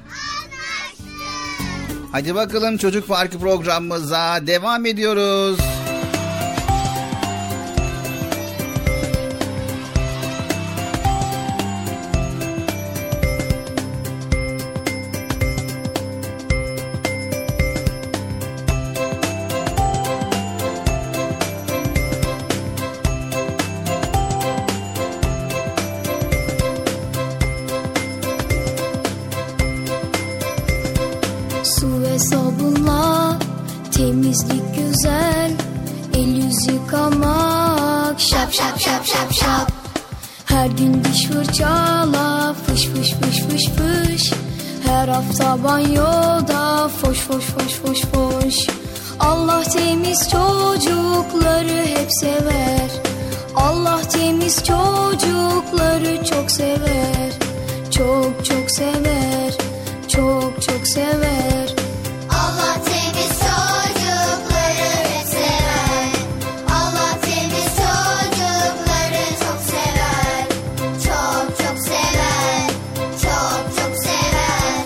Hadi bakalım Çocuk Parkı programımıza devam ediyoruz. Temizlik güzel, el yüz yıkamak şap şap şap şap şap. Her gün diş fırçala fış fış fış fış fış. Her hafta banyoda foş foş foş foş foş. Allah temiz çocukları hep sever. Allah temiz çocukları çok sever. Çok çok sever, çok çok sever. Allah temiz çocukları hep sever. Allah temiz çocukları çok sever. Çok çok sever. Çok çok sever.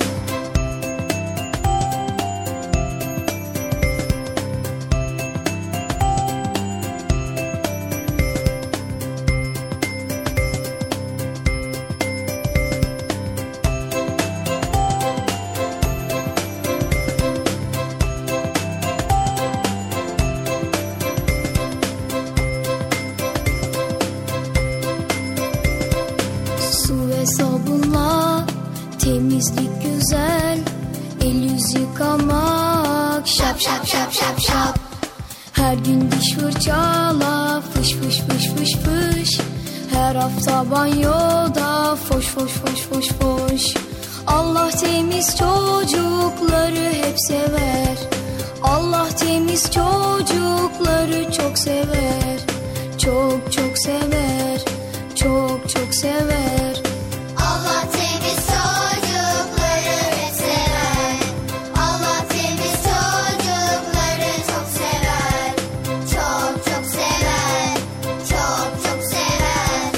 yüz yıkamak. Şap şap şap şap şap. Her gün diş fırçala. Fış fış fış fış fış. Her hafta banyoda. Foş foş foş foş foş. Allah temiz çocukları hep sever. Allah temiz çocukları çok sever. Çok çok sever. Çok çok sever. Allah temiz çocukları hep sever. Allah temiz çocukları çok sever. Çok çok sever. Çok çok sever.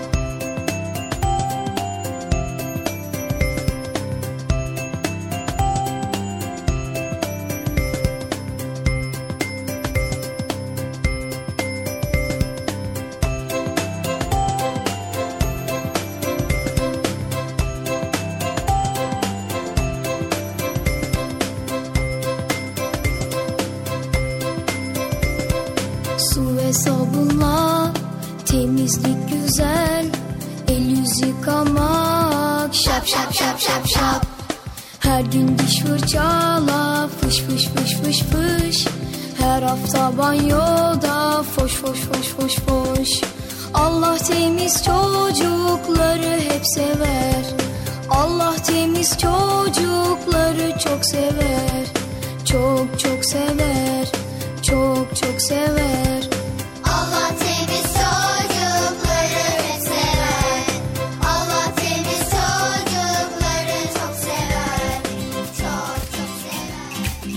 Su ve sabunla temizlik güzel. El yüz yıkamak. Şap şap şap şap şap. Her gün diş fırçala. Fış fış fış fış fış. Her hafta banyoda. Foş foş foş foş foş. Allah temiz çocukları hep sever. Allah temiz çocukları çok sever. Çok çok sever. Çok çok sever. Allah temiz çocukları hep sever. Allah temiz çocukları çok sever. Çok çok sever.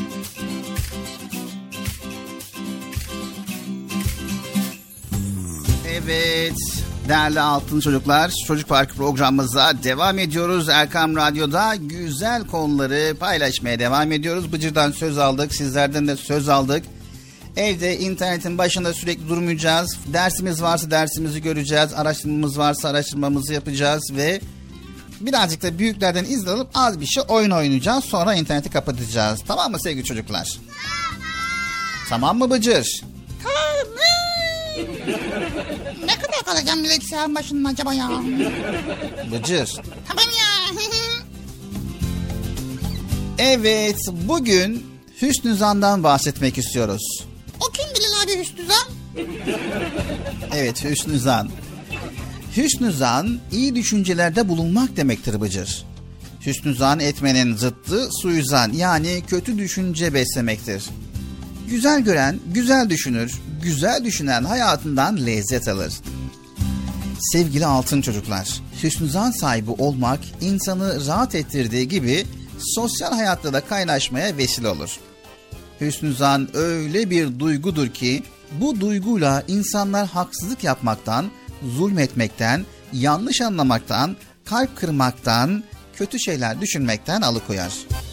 Evet, değerli altın çocuklar, Çocuk Parkı programımıza devam ediyoruz. Erkam Radyo'da güzel konuları paylaşmaya devam ediyoruz. Bıcır'dan söz aldık, sizlerden de söz aldık. Evde internetin başında sürekli durmayacağız. Dersimiz varsa dersimizi göreceğiz. Araştırmamız varsa araştırmamızı yapacağız ve birazcık da büyüklerden izin alıp az bir şey oyun oynayacağız. Sonra interneti kapatacağız. Tamam mı sevgili çocuklar? Tamam. Tamam mı Bıcır? Tamam. Ne kadar kalacağım bilgisayarın başında acaba ya? Bıcır. Tamam ya. Evet, bugün Hüsnü Zan'dan bahsetmek istiyoruz. O kim bilir abi Hüsnü Zan? Evet, Hüsnü Zan. Hüsnü zan, iyi düşüncelerde bulunmak demektir Bıcır. Hüsnü zan etmenin zıttı suizan, yani kötü düşünce beslemektir. Güzel gören, güzel düşünür, güzel düşünen hayatından lezzet alır. Sevgili altın çocuklar, hüsnü zan sahibi olmak insanı rahat ettirdiği gibi sosyal hayatta da kaynaşmaya vesile olur. Hüsnü zan öyle bir duygudur ki bu duyguyla insanlar haksızlık yapmaktan, zulmetmekten, yanlış anlamaktan, kalp kırmaktan, kötü şeyler düşünmekten alıkoyar.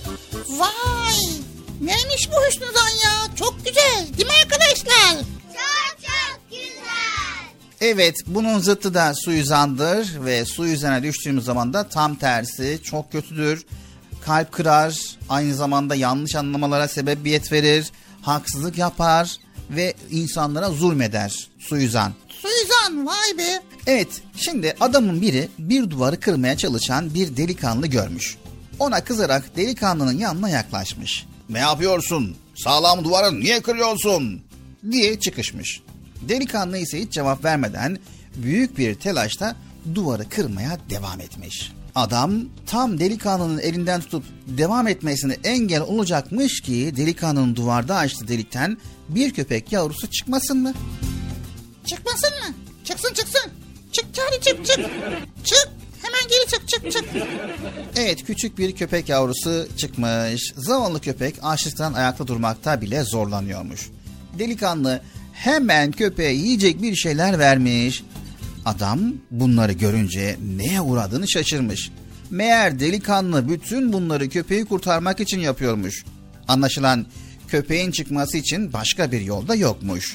Vay! Neymiş bu hüsnü zan ya? Çok güzel değil mi arkadaşlar? Çok çok güzel. Evet, bunun zıttı da suizandır ve suizana düştüğümüz zaman da tam tersi çok kötüdür. Kalp kırar, aynı zamanda yanlış anlamalara sebebiyet verir, haksızlık yapar ve insanlara zulmeder suizan. Suizan, vay be. Evet, şimdi adamın biri bir duvarı kırmaya çalışan bir delikanlı görmüş. Ona kızarak delikanlının yanına yaklaşmış. "Ne yapıyorsun? Sağlam duvarı niye kırıyorsun?" diye çıkışmış. Delikanlı ise hiç cevap vermeden büyük bir telaşla duvarı kırmaya devam etmiş. Adam tam delikanlının elinden tutup devam etmesine engel olacakmış ki delikanlının duvarda açtığı delikten bir köpek yavrusu çıkmasın mı? Çıkmasın mı? Çıksın çıksın. Çık Charlie, çık çık. Çık. Hemen geri çık çık çık. Evet, küçük bir köpek yavrusu çıkmış. Zavallı köpek açlıktan ayakta durmakta bile zorlanıyormuş. Delikanlı hemen köpeğe yiyecek bir şeyler vermiş. Adam bunları görünce neye uğradığını şaşırmış. Meğer delikanlı bütün bunları köpeği kurtarmak için yapıyormuş. Anlaşılan köpeğin çıkması için başka bir yolda yokmuş.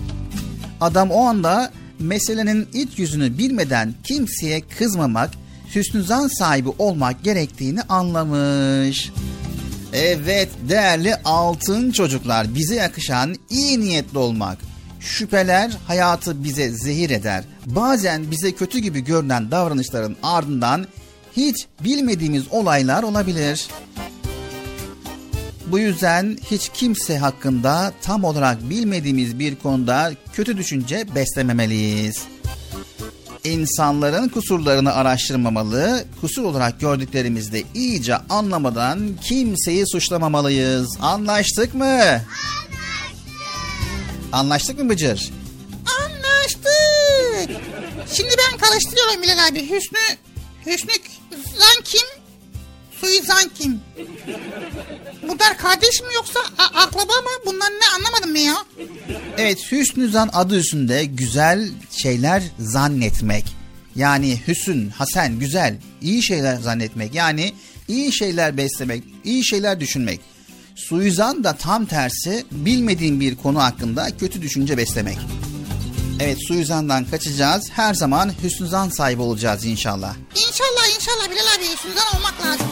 Adam o anda meselenin iç yüzünü bilmeden kimseye kızmamak, hüsnü-zan sahibi olmak gerektiğini anlamış. Evet değerli altın çocuklar, bize yakışan iyi niyetli olmak. Şüpheler hayatı bize zehir eder. Bazen bize kötü gibi görünen davranışların ardından hiç bilmediğimiz olaylar olabilir. Bu yüzden hiç kimse hakkında tam olarak bilmediğimiz bir konuda kötü düşünce beslememeliyiz. İnsanların kusurlarını araştırmamalı, kusur olarak gördüklerimizde iyice anlamadan kimseyi suçlamamalıyız. Anlaştık mı? Anlaştık. Anlaştık mı Bıcır? Anlaştık. Şimdi ben karıştırıyorum Bilal abi. Hüsnü, Hüsnü Zan kim? Suizan kim? Bunlar kardeş mi yoksa a- akraba mı? Bunlar ne, anlamadım ben ya. Evet, hüsnü zan adı üstünde güzel şeyler zannetmek. Yani hüsn, hasen, güzel, iyi şeyler zannetmek. Yani iyi şeyler beslemek, iyi şeyler düşünmek. Suizan da tam tersi, bilmediğin bir konu hakkında kötü düşünce beslemek. Evet, suizandan kaçacağız. Her zaman hüsnü zan sahibi olacağız inşallah. İnşallah inşallah Bilal abi, hüsnü zan olmak lazım.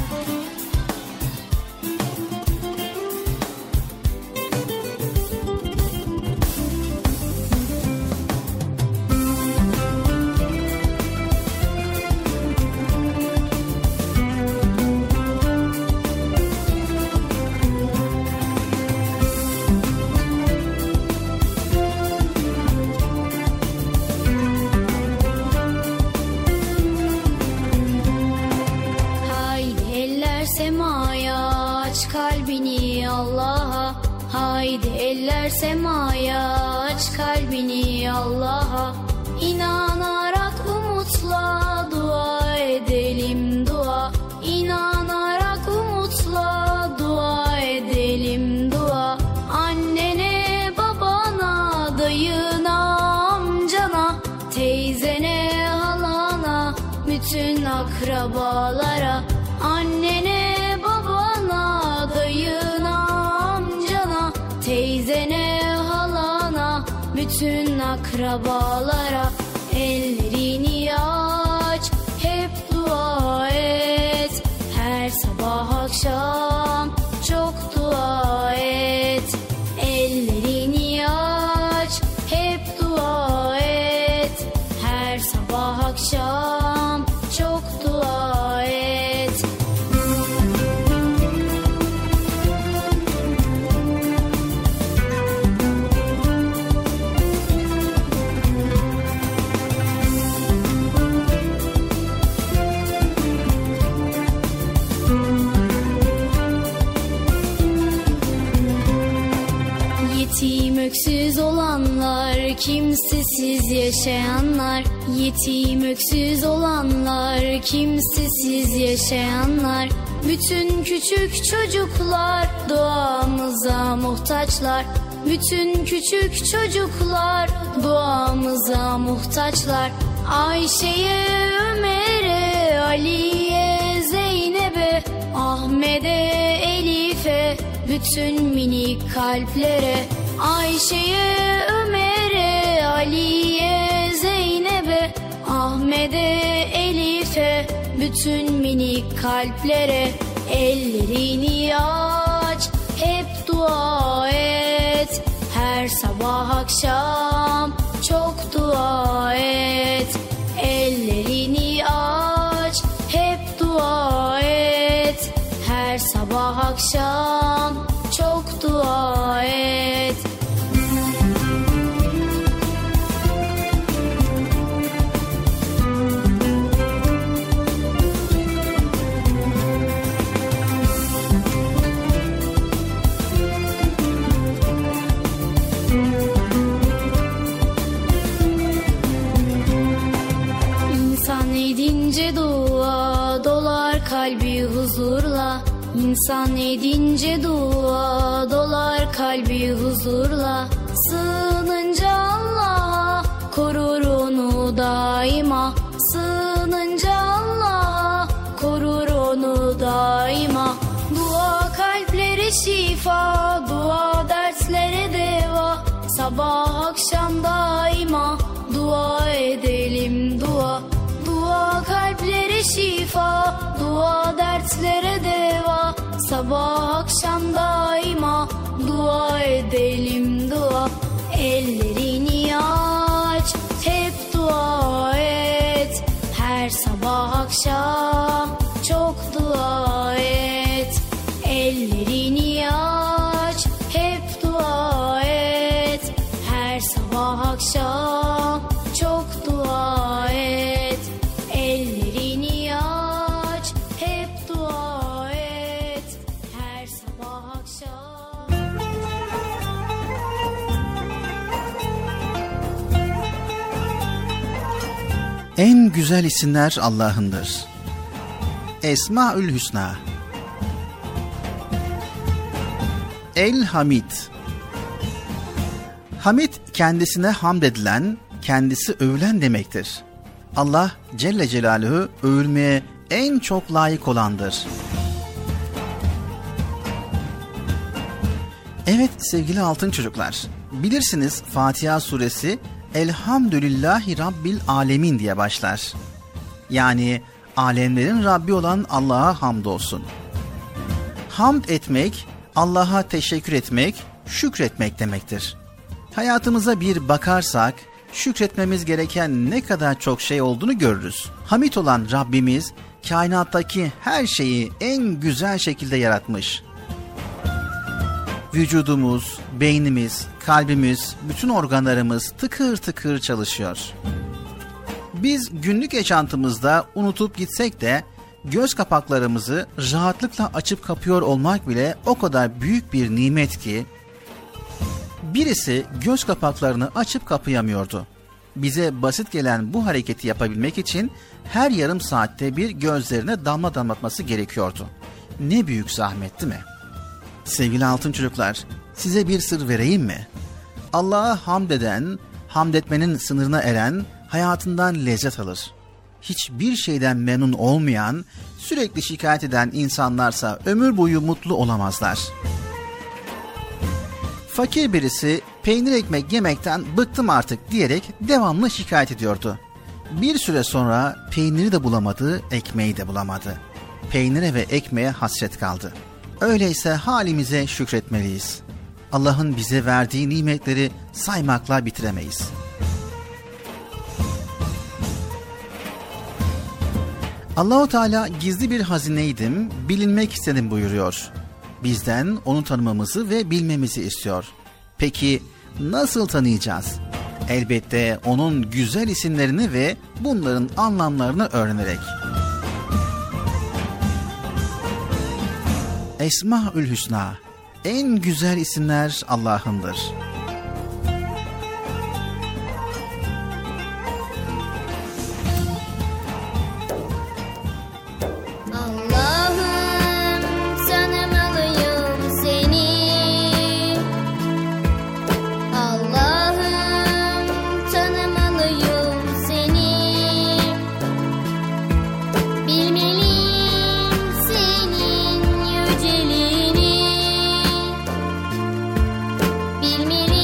Haydi eller semaya, aç kalbini Allah'a. İnanarak umutla dua edelim dua. İnanarak umutla dua edelim dua. Annene, babana, dayına, amcana, teyzene, halana, bütün akrabalara. Annene, babana, dayına, teyzene, halana, bütün akrabalara. Ellerini aç, hep dua et. Her sabah akşam çok dua et. Ellerini aç, hep dua et. Her sabah akşam çok dua et. Yetim öksüz olanlar, kimsesiz yaşayanlar. Yetim öksüz olanlar, kimsesiz yaşayanlar. Bütün küçük çocuklar duamıza muhtaçlar. Bütün küçük çocuklar duamıza muhtaçlar. Ayşe'ye, Ömer'e, Ali'ye, Zeynep'e, Ahmet'e, Elif'e, bütün minik kalplere. Ayşe'ye, Ömer'e, Ali'ye, Zeynep'e, Ahmet'e, Elif'e, bütün minik kalplere. Ellerini aç, hep dua et. Her sabah akşam çok dua et. Ellerini aç, hep dua et. Her sabah akşam çok dua et. İnsan edince dua dolar kalbi huzurla. İnsan edince dua dolar kalbi huzurla. Sığınınca Allah'a korur onu daima. Sığınınca Allah'a korur onu daima. Dua kalplere şifa, dua derslere deva. Sabah akşam daima dua edelim dua. Dua kalplere şifa, dua dertlere deva. Sabah akşam daima dua edelim dua. Ellerini aç, hep dua et. Her sabah akşam çok dua et. Ellerini Ellerini aç, hep dua et. Her sabah akşam çok dua et. Ellerini aç, hep dua et. Her sabah akşam. En güzel isimler Allah'ındır. Esmaül Hüsna. El Hamid. Hamid kendisine hamd edilen, kendisi övülen demektir. Allah Celle Celaluhu övülmeye en çok layık olandır. Evet sevgili altın çocuklar, bilirsiniz Fatiha suresi Elhamdülillahi Rabbil Alemin diye başlar. Yani alemlerin Rabbi olan Allah'a hamdolsun. Hamd etmek, Allah'a teşekkür etmek, şükretmek demektir. Hayatımıza bir bakarsak, şükretmemiz gereken ne kadar çok şey olduğunu görürüz. Hamid olan Rabbimiz, kainattaki her şeyi en güzel şekilde yaratmış. Vücudumuz, beynimiz, kalbimiz, bütün organlarımız tıkır tıkır çalışıyor. Biz günlük yaşantımızda unutup gitsek de göz kapaklarımızı rahatlıkla açıp kapıyor olmak bile o kadar büyük bir nimet ki birisi göz kapaklarını açıp kapayamıyordu. Bize basit gelen bu hareketi yapabilmek için her yarım saatte bir gözlerine damla damlatması gerekiyordu. Ne büyük zahmet değil mi? Sevgili altın çocuklar, size bir sır vereyim mi? Allah'a hamd eden, hamd etmenin sınırına eren hayatından lezzet alır. Hiçbir şeyden memnun olmayan, sürekli şikayet eden insanlarsa ömür boyu mutlu olamazlar. Fakir birisi peynir ekmek yemekten bıktım artık diyerek devamlı şikayet ediyordu. Bir süre sonra peyniri de bulamadı, ekmeği de bulamadı. Peynire ve ekmeğe hasret kaldı. Öyleyse halimize şükretmeliyiz. Allah'ın bize verdiği nimetleri saymakla bitiremeyiz. Allah-u Teala gizli bir hazineydim, bilinmek istedim buyuruyor. Bizden onu tanımamızı ve bilmemizi istiyor. Peki nasıl tanıyacağız? Elbette onun güzel isimlerini ve bunların anlamlarını öğrenerek. Esmaül Hüsna, en güzel isimler Allah'ındır. Bilmeliyim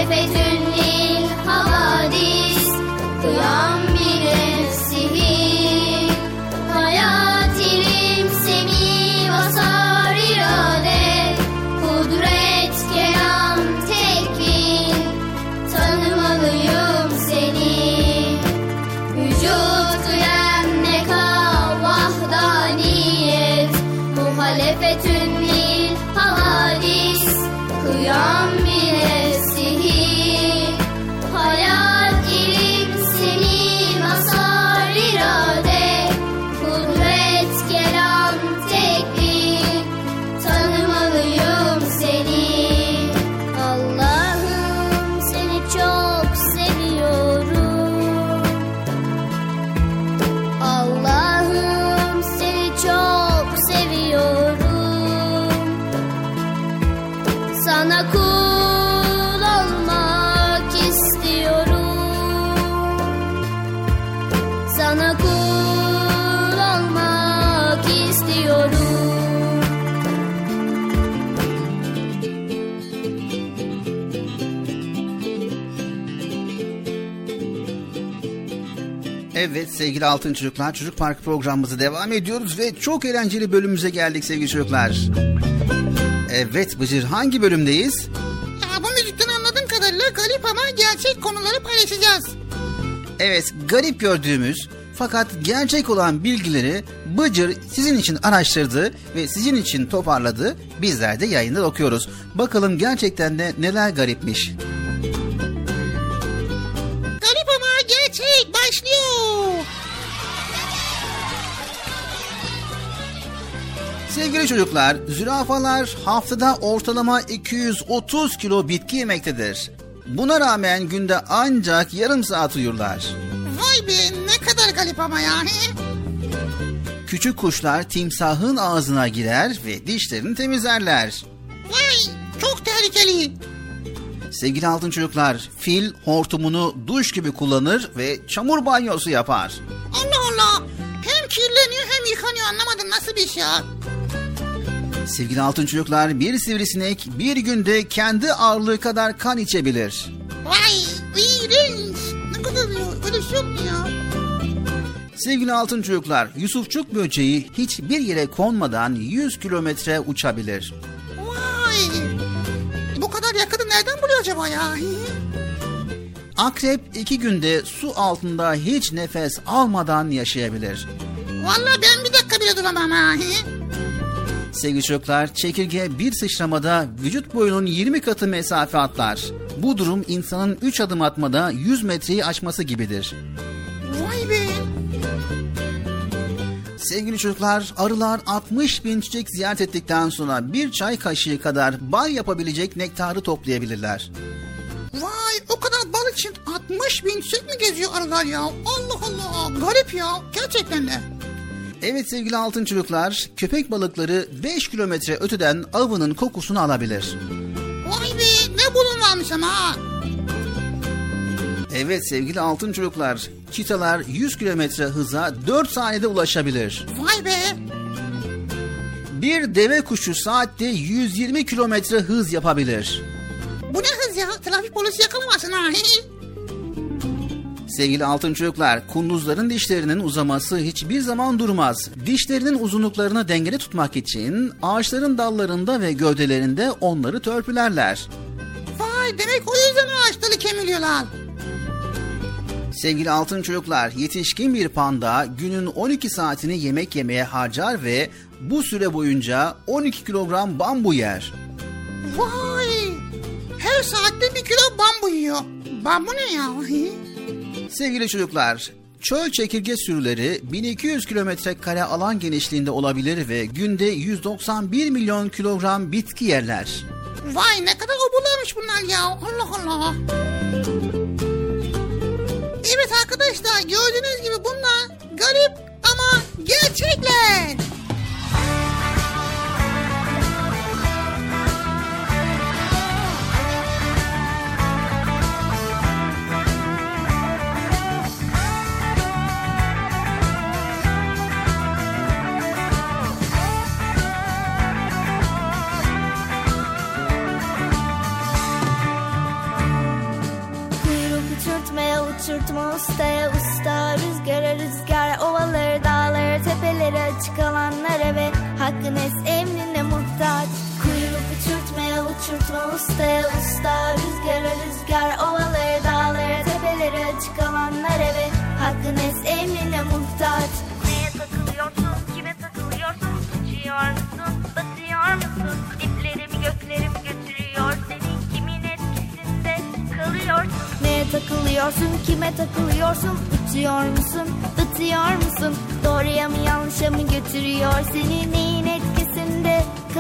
muhalefetün lil havadis, kıyam bir efsihir, hayat ilim semi vasar irade, kudret kelam tekvin, tanımalıyım seni, vücut kıyam neka vahdaniyet, muhalefetün lil havadis, kıyam bir efsihir, hayat ilim semi masar irade, kudret kelam tekvin, tanımalıyım seni. Allah'ım seni çok seviyorum, Allah'ım seni çok seviyorum, sana kul olmak istiyorum, sana kul olmak istiyorum. Evet sevgili Altın Çocuklar, Çocuk Parkı programımızı devam ediyoruz ve çok eğlenceli bölümümüze geldik sevgili çocuklar. Evet Bıcır, hangi bölümdeyiz? Ya bu müzikten anladığım kadarıyla garip ama gerçek konuları paylaşacağız. Evet, garip gördüğümüz fakat gerçek olan bilgileri Bıcır sizin için araştırdı ve sizin için toparladı. Bizler de yayında okuyoruz. Bakalım gerçekten de neler garipmiş. Garip ama gerçek başlıyor. Sevgili çocuklar, zürafalar haftada ortalama iki yüz otuz kilo bitki yemektedir. Buna rağmen günde ancak yarım saat uyurlar. Vay be, ne kadar garip ama yani. Küçük kuşlar timsahın ağzına girer ve dişlerini temizlerler. Vay, çok tehlikeli. Sevgili altın çocuklar, fil hortumunu duş gibi kullanır ve çamur banyosu yapar. Allah Allah, hem kirleniyor hem yıkanıyor, anlamadım nasıl bir iş ya. Sevgili altın çocuklar, bir sivrisinek bir günde kendi ağırlığı kadar kan içebilir. Vay, iğrenç. Ne kadar öyle şey yok mu ya? Sevgili altın çocuklar, Yusufçuk böceği hiçbir yere konmadan yüz kilometre uçabilir. Vay, bu kadar yakını nereden buluyor acaba ya? Akrep iki günde su altında hiç nefes almadan yaşayabilir. Vallahi ben bir dakika bile duramam ha. Sevgili çocuklar, çekirge bir sıçramada vücut boyunun yirmi katı mesafe atlar. Bu durum insanın üç adım atmada yüz metreyi aşması gibidir. Vay be. Sevgili çocuklar, arılar altmış bin çiçek ziyaret ettikten sonra bir çay kaşığı kadar bal yapabilecek nektarı toplayabilirler. Vay, o kadar bal için altmış bin çiçek mi geziyor arılar ya? Allah Allah, garip ya, gerçekten de. Evet sevgili altın çocuklar, köpek balıkları beş kilometre öteden avının kokusunu alabilir. Vay be, ne bulunmamış ama. Evet sevgili altın çocuklar, çitalar yüz kilometre hıza dört saniyede ulaşabilir. Vay be. Bir deve kuşu saatte yüz yirmi kilometre hız yapabilir. Bu ne hız ya? Trafik polisi yakalamasın ha. Sevgili altın çocuklar, kunduzların dişlerinin uzaması hiçbir zaman durmaz. Dişlerinin uzunluklarını dengede tutmak için ağaçların dallarında ve gövdelerinde onları törpülerler. Vay, demek o yüzden ağaçları kemiriyorlar. Sevgili altın çocuklar, yetişkin bir panda günün on iki saatini yemek yemeye harcar ve bu süre boyunca on iki kilogram bambu yer. Vay, her saatte bir kilo bambu yiyor. Bambu ne ya? Sevgili çocuklar, çöl çekirge sürüleri bin iki yüz kilometre kare alan genişliğinde olabilir ve günde yüz doksan bir milyon kilogram bitki yerler. Vay, ne kadar oburlarmış bunlar ya. Allah Allah. Evet arkadaşlar, gördüğünüz gibi bunlar garip ama gerçekler. uçurtma ustaya usta, rüzgara rüzgar, ovaları dağları tepeleri açık alanlara ve hakkın es emrine muhtaç. Kuyruk uçurtmaya uçurtma ustaya usta, rüzgara rüzgar, ovaları dağları tepeleri açık alanlara ve hakkın es emrine muhtaç. Neye takılıyorsun, kime takılıyorsun, uçuyor musun, batıyor musun, diplerimi göklerimi götürüyor, senin kimin etkisinde kalıyorsun. Neye takılıyorsun, kime takılıyorsun, uçuyor musun, batıyor musun, doğruya mı yanlışa mı götürüyor, senin neyin etkisinde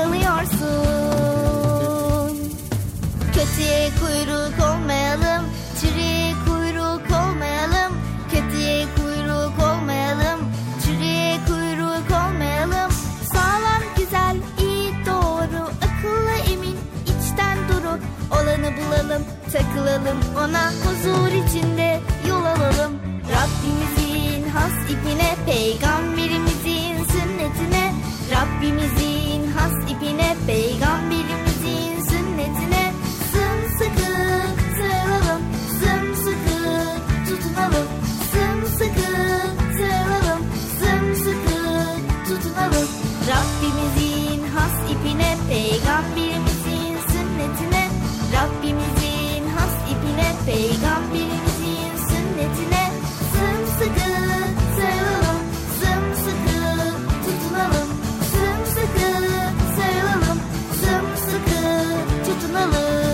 kalıyorsun. Kötüye kuyruk olmayalım, çürüye kuyruk olmayalım, kötüye kuyruk olmayalım, çürüye kuyruk olmayalım. Sağlam, güzel, iyi, doğru, akıllı, emin, içten duru olanı bulalım, takılalım, ona huzur içinde yol alalım. Rabbimizin has ipine, peygamberimizin sünnetine, Rabbimizin has ipine, peygamberimizin sünnetine sımsıkı sarılalım, sımsıkı tutunalım, sımsıkı sarılalım, sımsıkı tutunalım. Rabbimizin has ipine, peygamberimizin sünnetine, Rabbimizin has ipine, peygamberimizin sünnetine sımsıkı sarılalım, sımsıkı tutunalım, sımsıkı sarılalım, sımsıkı tutunalım.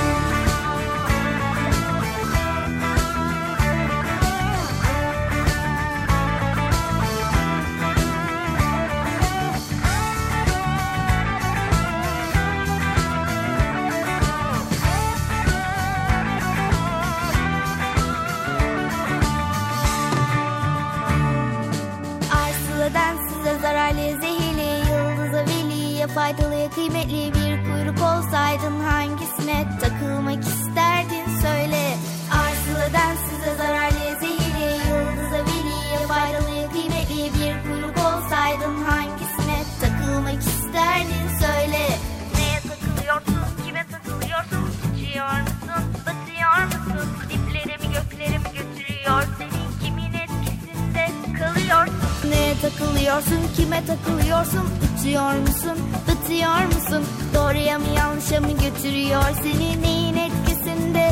Arsıladan size zararlı, zehirli, yıldıza veliye faydalı, kıymetli bir kuyruk olsaydın hangisine takılmak isterdin söyle. Arsıladan size zararlı, zehirli, yıldıza veliye faydalı, kıymetli bir kuyruk olsaydın hangisine takılmak isterdin söyle. Neye takılıyorsun, kime takılıyorsun, uçuyor musun, batıyor musun, diplerimi göklerimi götürüyor, senin kimin etkisinde kalıyorsun. Neye takılıyorsun, kime takılıyorsun, uçuyor musun, batıyor musun, doğruya mı yanlışa mı götürüyor, senin neyin etkisinde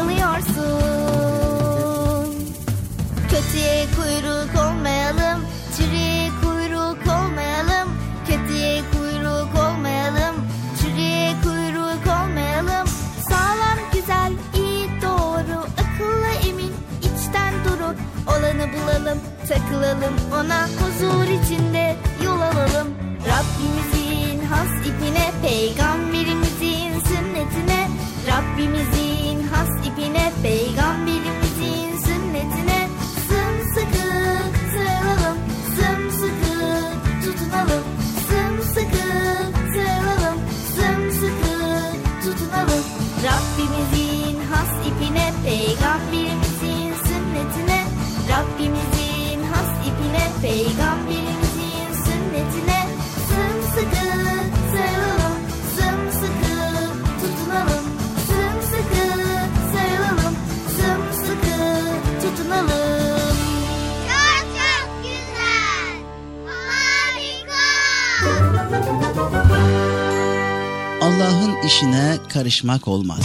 kalıyorsun. Kötüye kuyruk olmayalım, çürüye kuyruk olmayalım, kötüye kuyruk olmayalım, çürüye kuyruk olmayalım. Sağlam, güzel, iyi, doğru, akıllı, emin, içten duru olanı bulalım, takılalım, ona huzur içinde yol alalım. Rabbimizin has ipine, peygamberimizin sünnetine, Rabbimizin has ipine, peygamberimizin sünnetine sımsıkı sarılalım, sımsıkı tutunalım, sımsıkı sarılalım, sımsıkı tutunalım. Rabbimizin has ipine, peygamberimizin sünnetine, Rabbimizin has ipine, peygamberimizin sünnetine sımsıkı sarılalım, sımsıkı tutunalım, sımsıkı sarılalım, sımsıkı tutunalım. Çok çok güzel, harika. Allah'ın işine karışmak olmaz.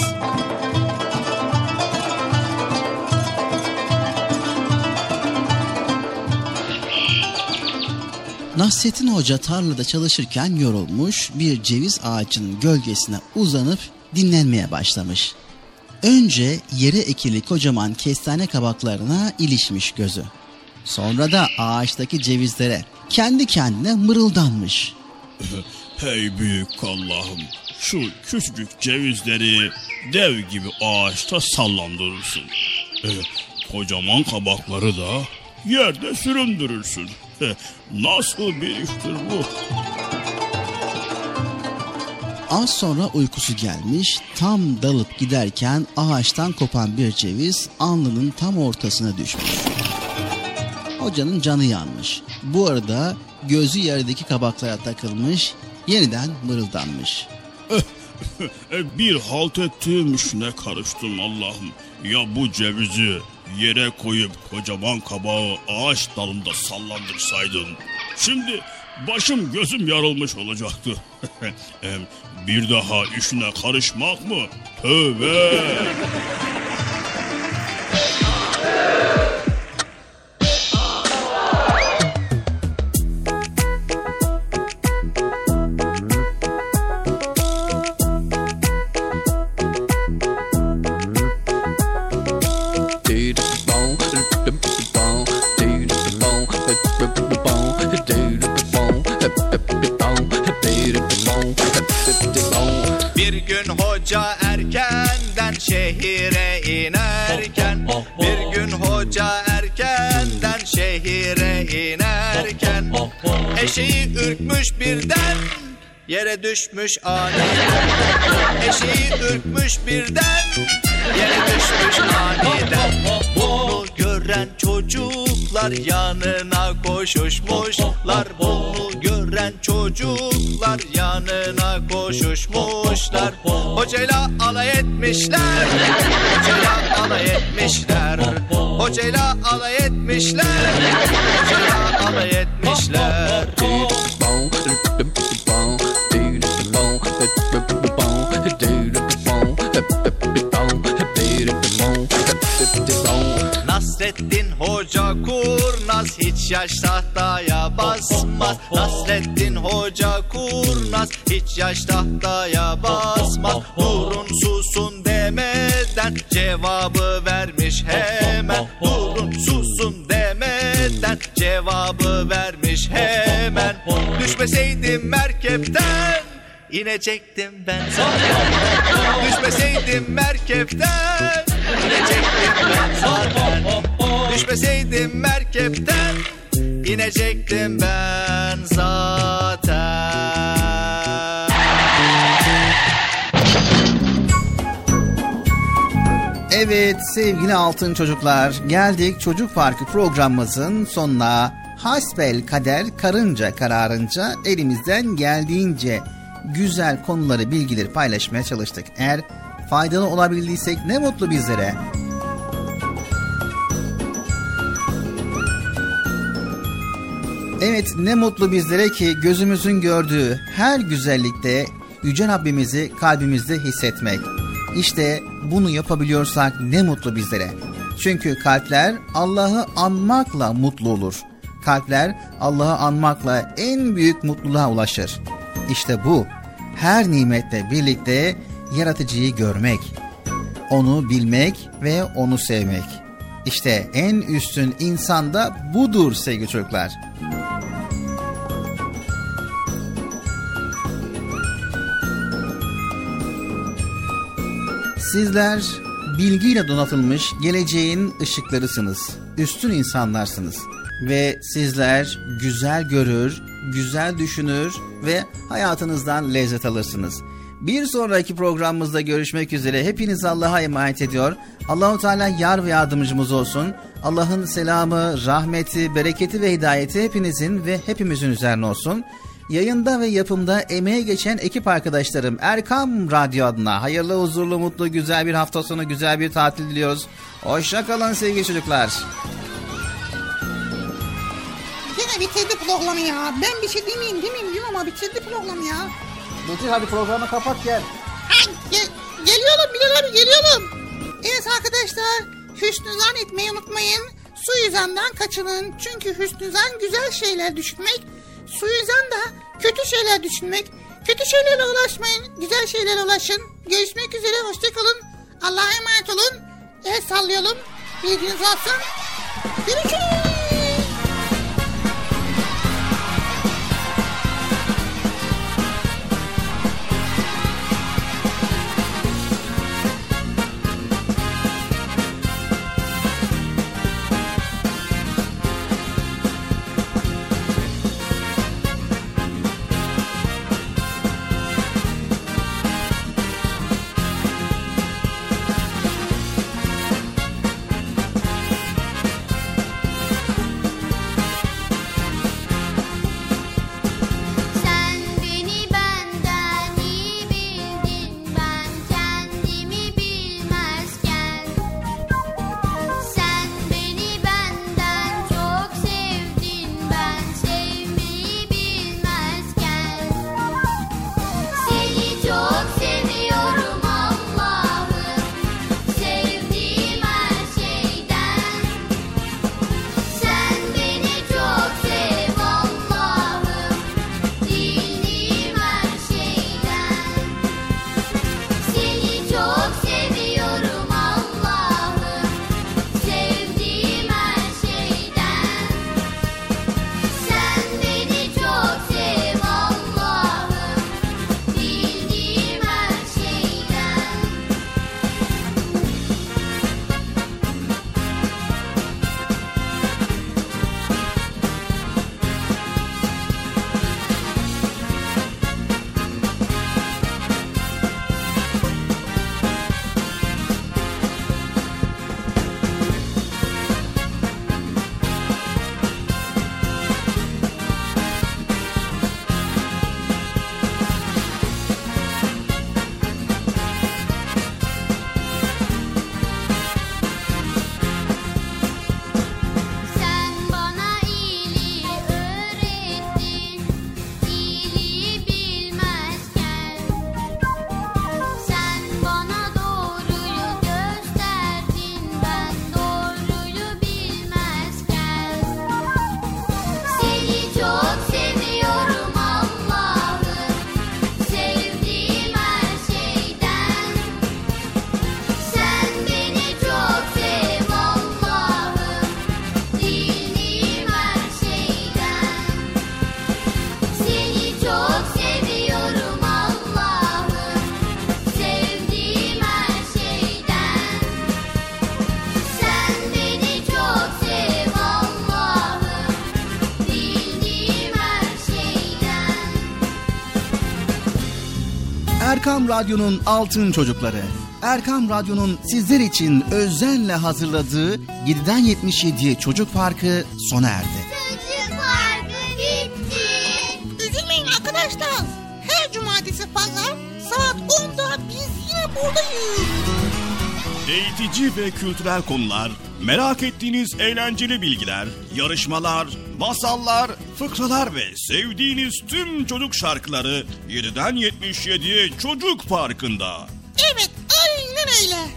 Nasrettin Hoca tarlada çalışırken yorulmuş, bir ceviz ağacının gölgesine uzanıp dinlenmeye başlamış. Önce yere ekili kocaman kestane kabaklarına ilişmiş gözü. Sonra da ağaçtaki cevizlere kendi kendine mırıldanmış. Hey büyük Allah'ım, şu küçücük cevizleri dev gibi ağaçta sallandırırsın. E, kocaman kabakları da yerde süründürürsün. E, nasıl bir iştir bu? Az sonra uykusu gelmiş, tam dalıp giderken ağaçtan kopan bir ceviz alnının tam ortasına düşmüş. Hocanın canı yanmış. Bu arada gözü yerdeki kabaklara takılmış, yeniden mırıldanmış. Bir halt ettiğim işine karıştım Allah'ım. Ya bu cevizi yere koyup kocaman kabağı ağaç dalında sallandırsaydın, şimdi başım gözüm yarılmış olacaktı. Bir daha işine karışmak mı? Tövbe! Bir gün hoca erkenden şehire inerken, bir gün hoca erkenden şehire inerken, eşeği ürkmüş birden yere düşmüş aniden. Eşeği ürkmüş birden yere düşmüş aniden. Bunu gören çocuklar yanına koşuşmuşlar. Bunu gören çocuklar yanına koşuşmuşlar. Hocayla alay etmişler, hocayla alay etmişler, hocayla alay etmişler, hocayla alay etmişler. Nasreddin Hoca kurnaz, hiç yaş tahtaya basmaz. Nasreddin Hoca kurnaz, hiç yaş tahtaya basmaz. Durun susun demeden cevabı vermiş hemen. Durun susun demeden cevabı vermiş hemen. Düşmeseydim merkepten İnecektim ben zaten. Düşmeseydim merkepten İnecektim ben zaten. Düşmeseydim merkepten İnecektim ben zaten. Evet sevgili altın çocuklar, geldik Çocuk Parkı programımızın sonuna. Hasbel kader karınca kararınca elimizden geldiğince güzel konuları, bilgileri paylaşmaya çalıştık. Eğer faydalı olabildiysek ne mutlu bizlere. Evet, ne mutlu bizlere ki gözümüzün gördüğü her güzellikte Yüce Rabbimizi kalbimizde hissetmek. İşte bunu yapabiliyorsak ne mutlu bizlere. Çünkü kalpler Allah'ı anmakla mutlu olur. Kalpler Allah'ı anmakla en büyük mutluluğa ulaşır. İşte bu, her nimetle birlikte yaratıcıyı görmek, onu bilmek ve onu sevmek. İşte en üstün insan da budur sevgili çocuklar. Sizler bilgiyle donatılmış geleceğin ışıklarısınız, üstün insanlarsınız. Ve sizler güzel görür, güzel düşünür ve hayatınızdan lezzet alırsınız. Bir sonraki programımızda görüşmek üzere. Hepinizi Allah'a emanet ediyor. Allah-u Teala yar ve yardımcımız olsun. Allah'ın selamı, rahmeti, bereketi ve hidayeti hepinizin ve hepimizin üzerine olsun. Yayında ve yapımda emeğe geçen ekip arkadaşlarım Erkam Radyo adına hayırlı, huzurlu, mutlu, güzel bir hafta sonu, güzel bir tatil diliyoruz. Hoşça kalın sevgili çocuklar. Yine bitirdi programı ya. Ben bir şey demeyeyim demeyeyim diyorum ama bitirdi programı ya. Bitir hadi, programı kapat gel. Ha, gel geliyorum Bilal abi, geliyorum. Evet arkadaşlar, hüsnü zan etmeyi unutmayın. Suizandan kaçının. Çünkü hüsnü zan güzel şeyler düşünmek. Suizan da kötü şeyler düşünmek. Kötü şeylerle ulaşmayın. Güzel şeylere ulaşın. Görüşmek üzere. Hoşçakalın. Allah'a emanet olun. El sallayalım. Bilginiz olsun. Görüşürüz. Erkam Radyo'nun Altın Çocukları. Erkam Radyo'nun sizler için özenle hazırladığı yediden yetmiş yediye Çocuk Parkı sona erdi. Çocuk Parkı bitti. Üzülmeyin arkadaşlar. Her cumartesi pazar saat onda biz yine buradayız. Eğitici ve kültürel konular, merak ettiğiniz eğlenceli bilgiler, yarışmalar, masallar, fıkralar ve sevdiğiniz tüm çocuk şarkıları yediden yetmiş yediye Çocuk Parkı'nda. Evet, aynen öyle.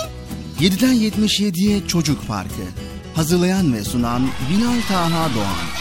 yediden yetmiş yediye Çocuk Parkı. Hazırlayan ve sunan Binal Taha Doğan.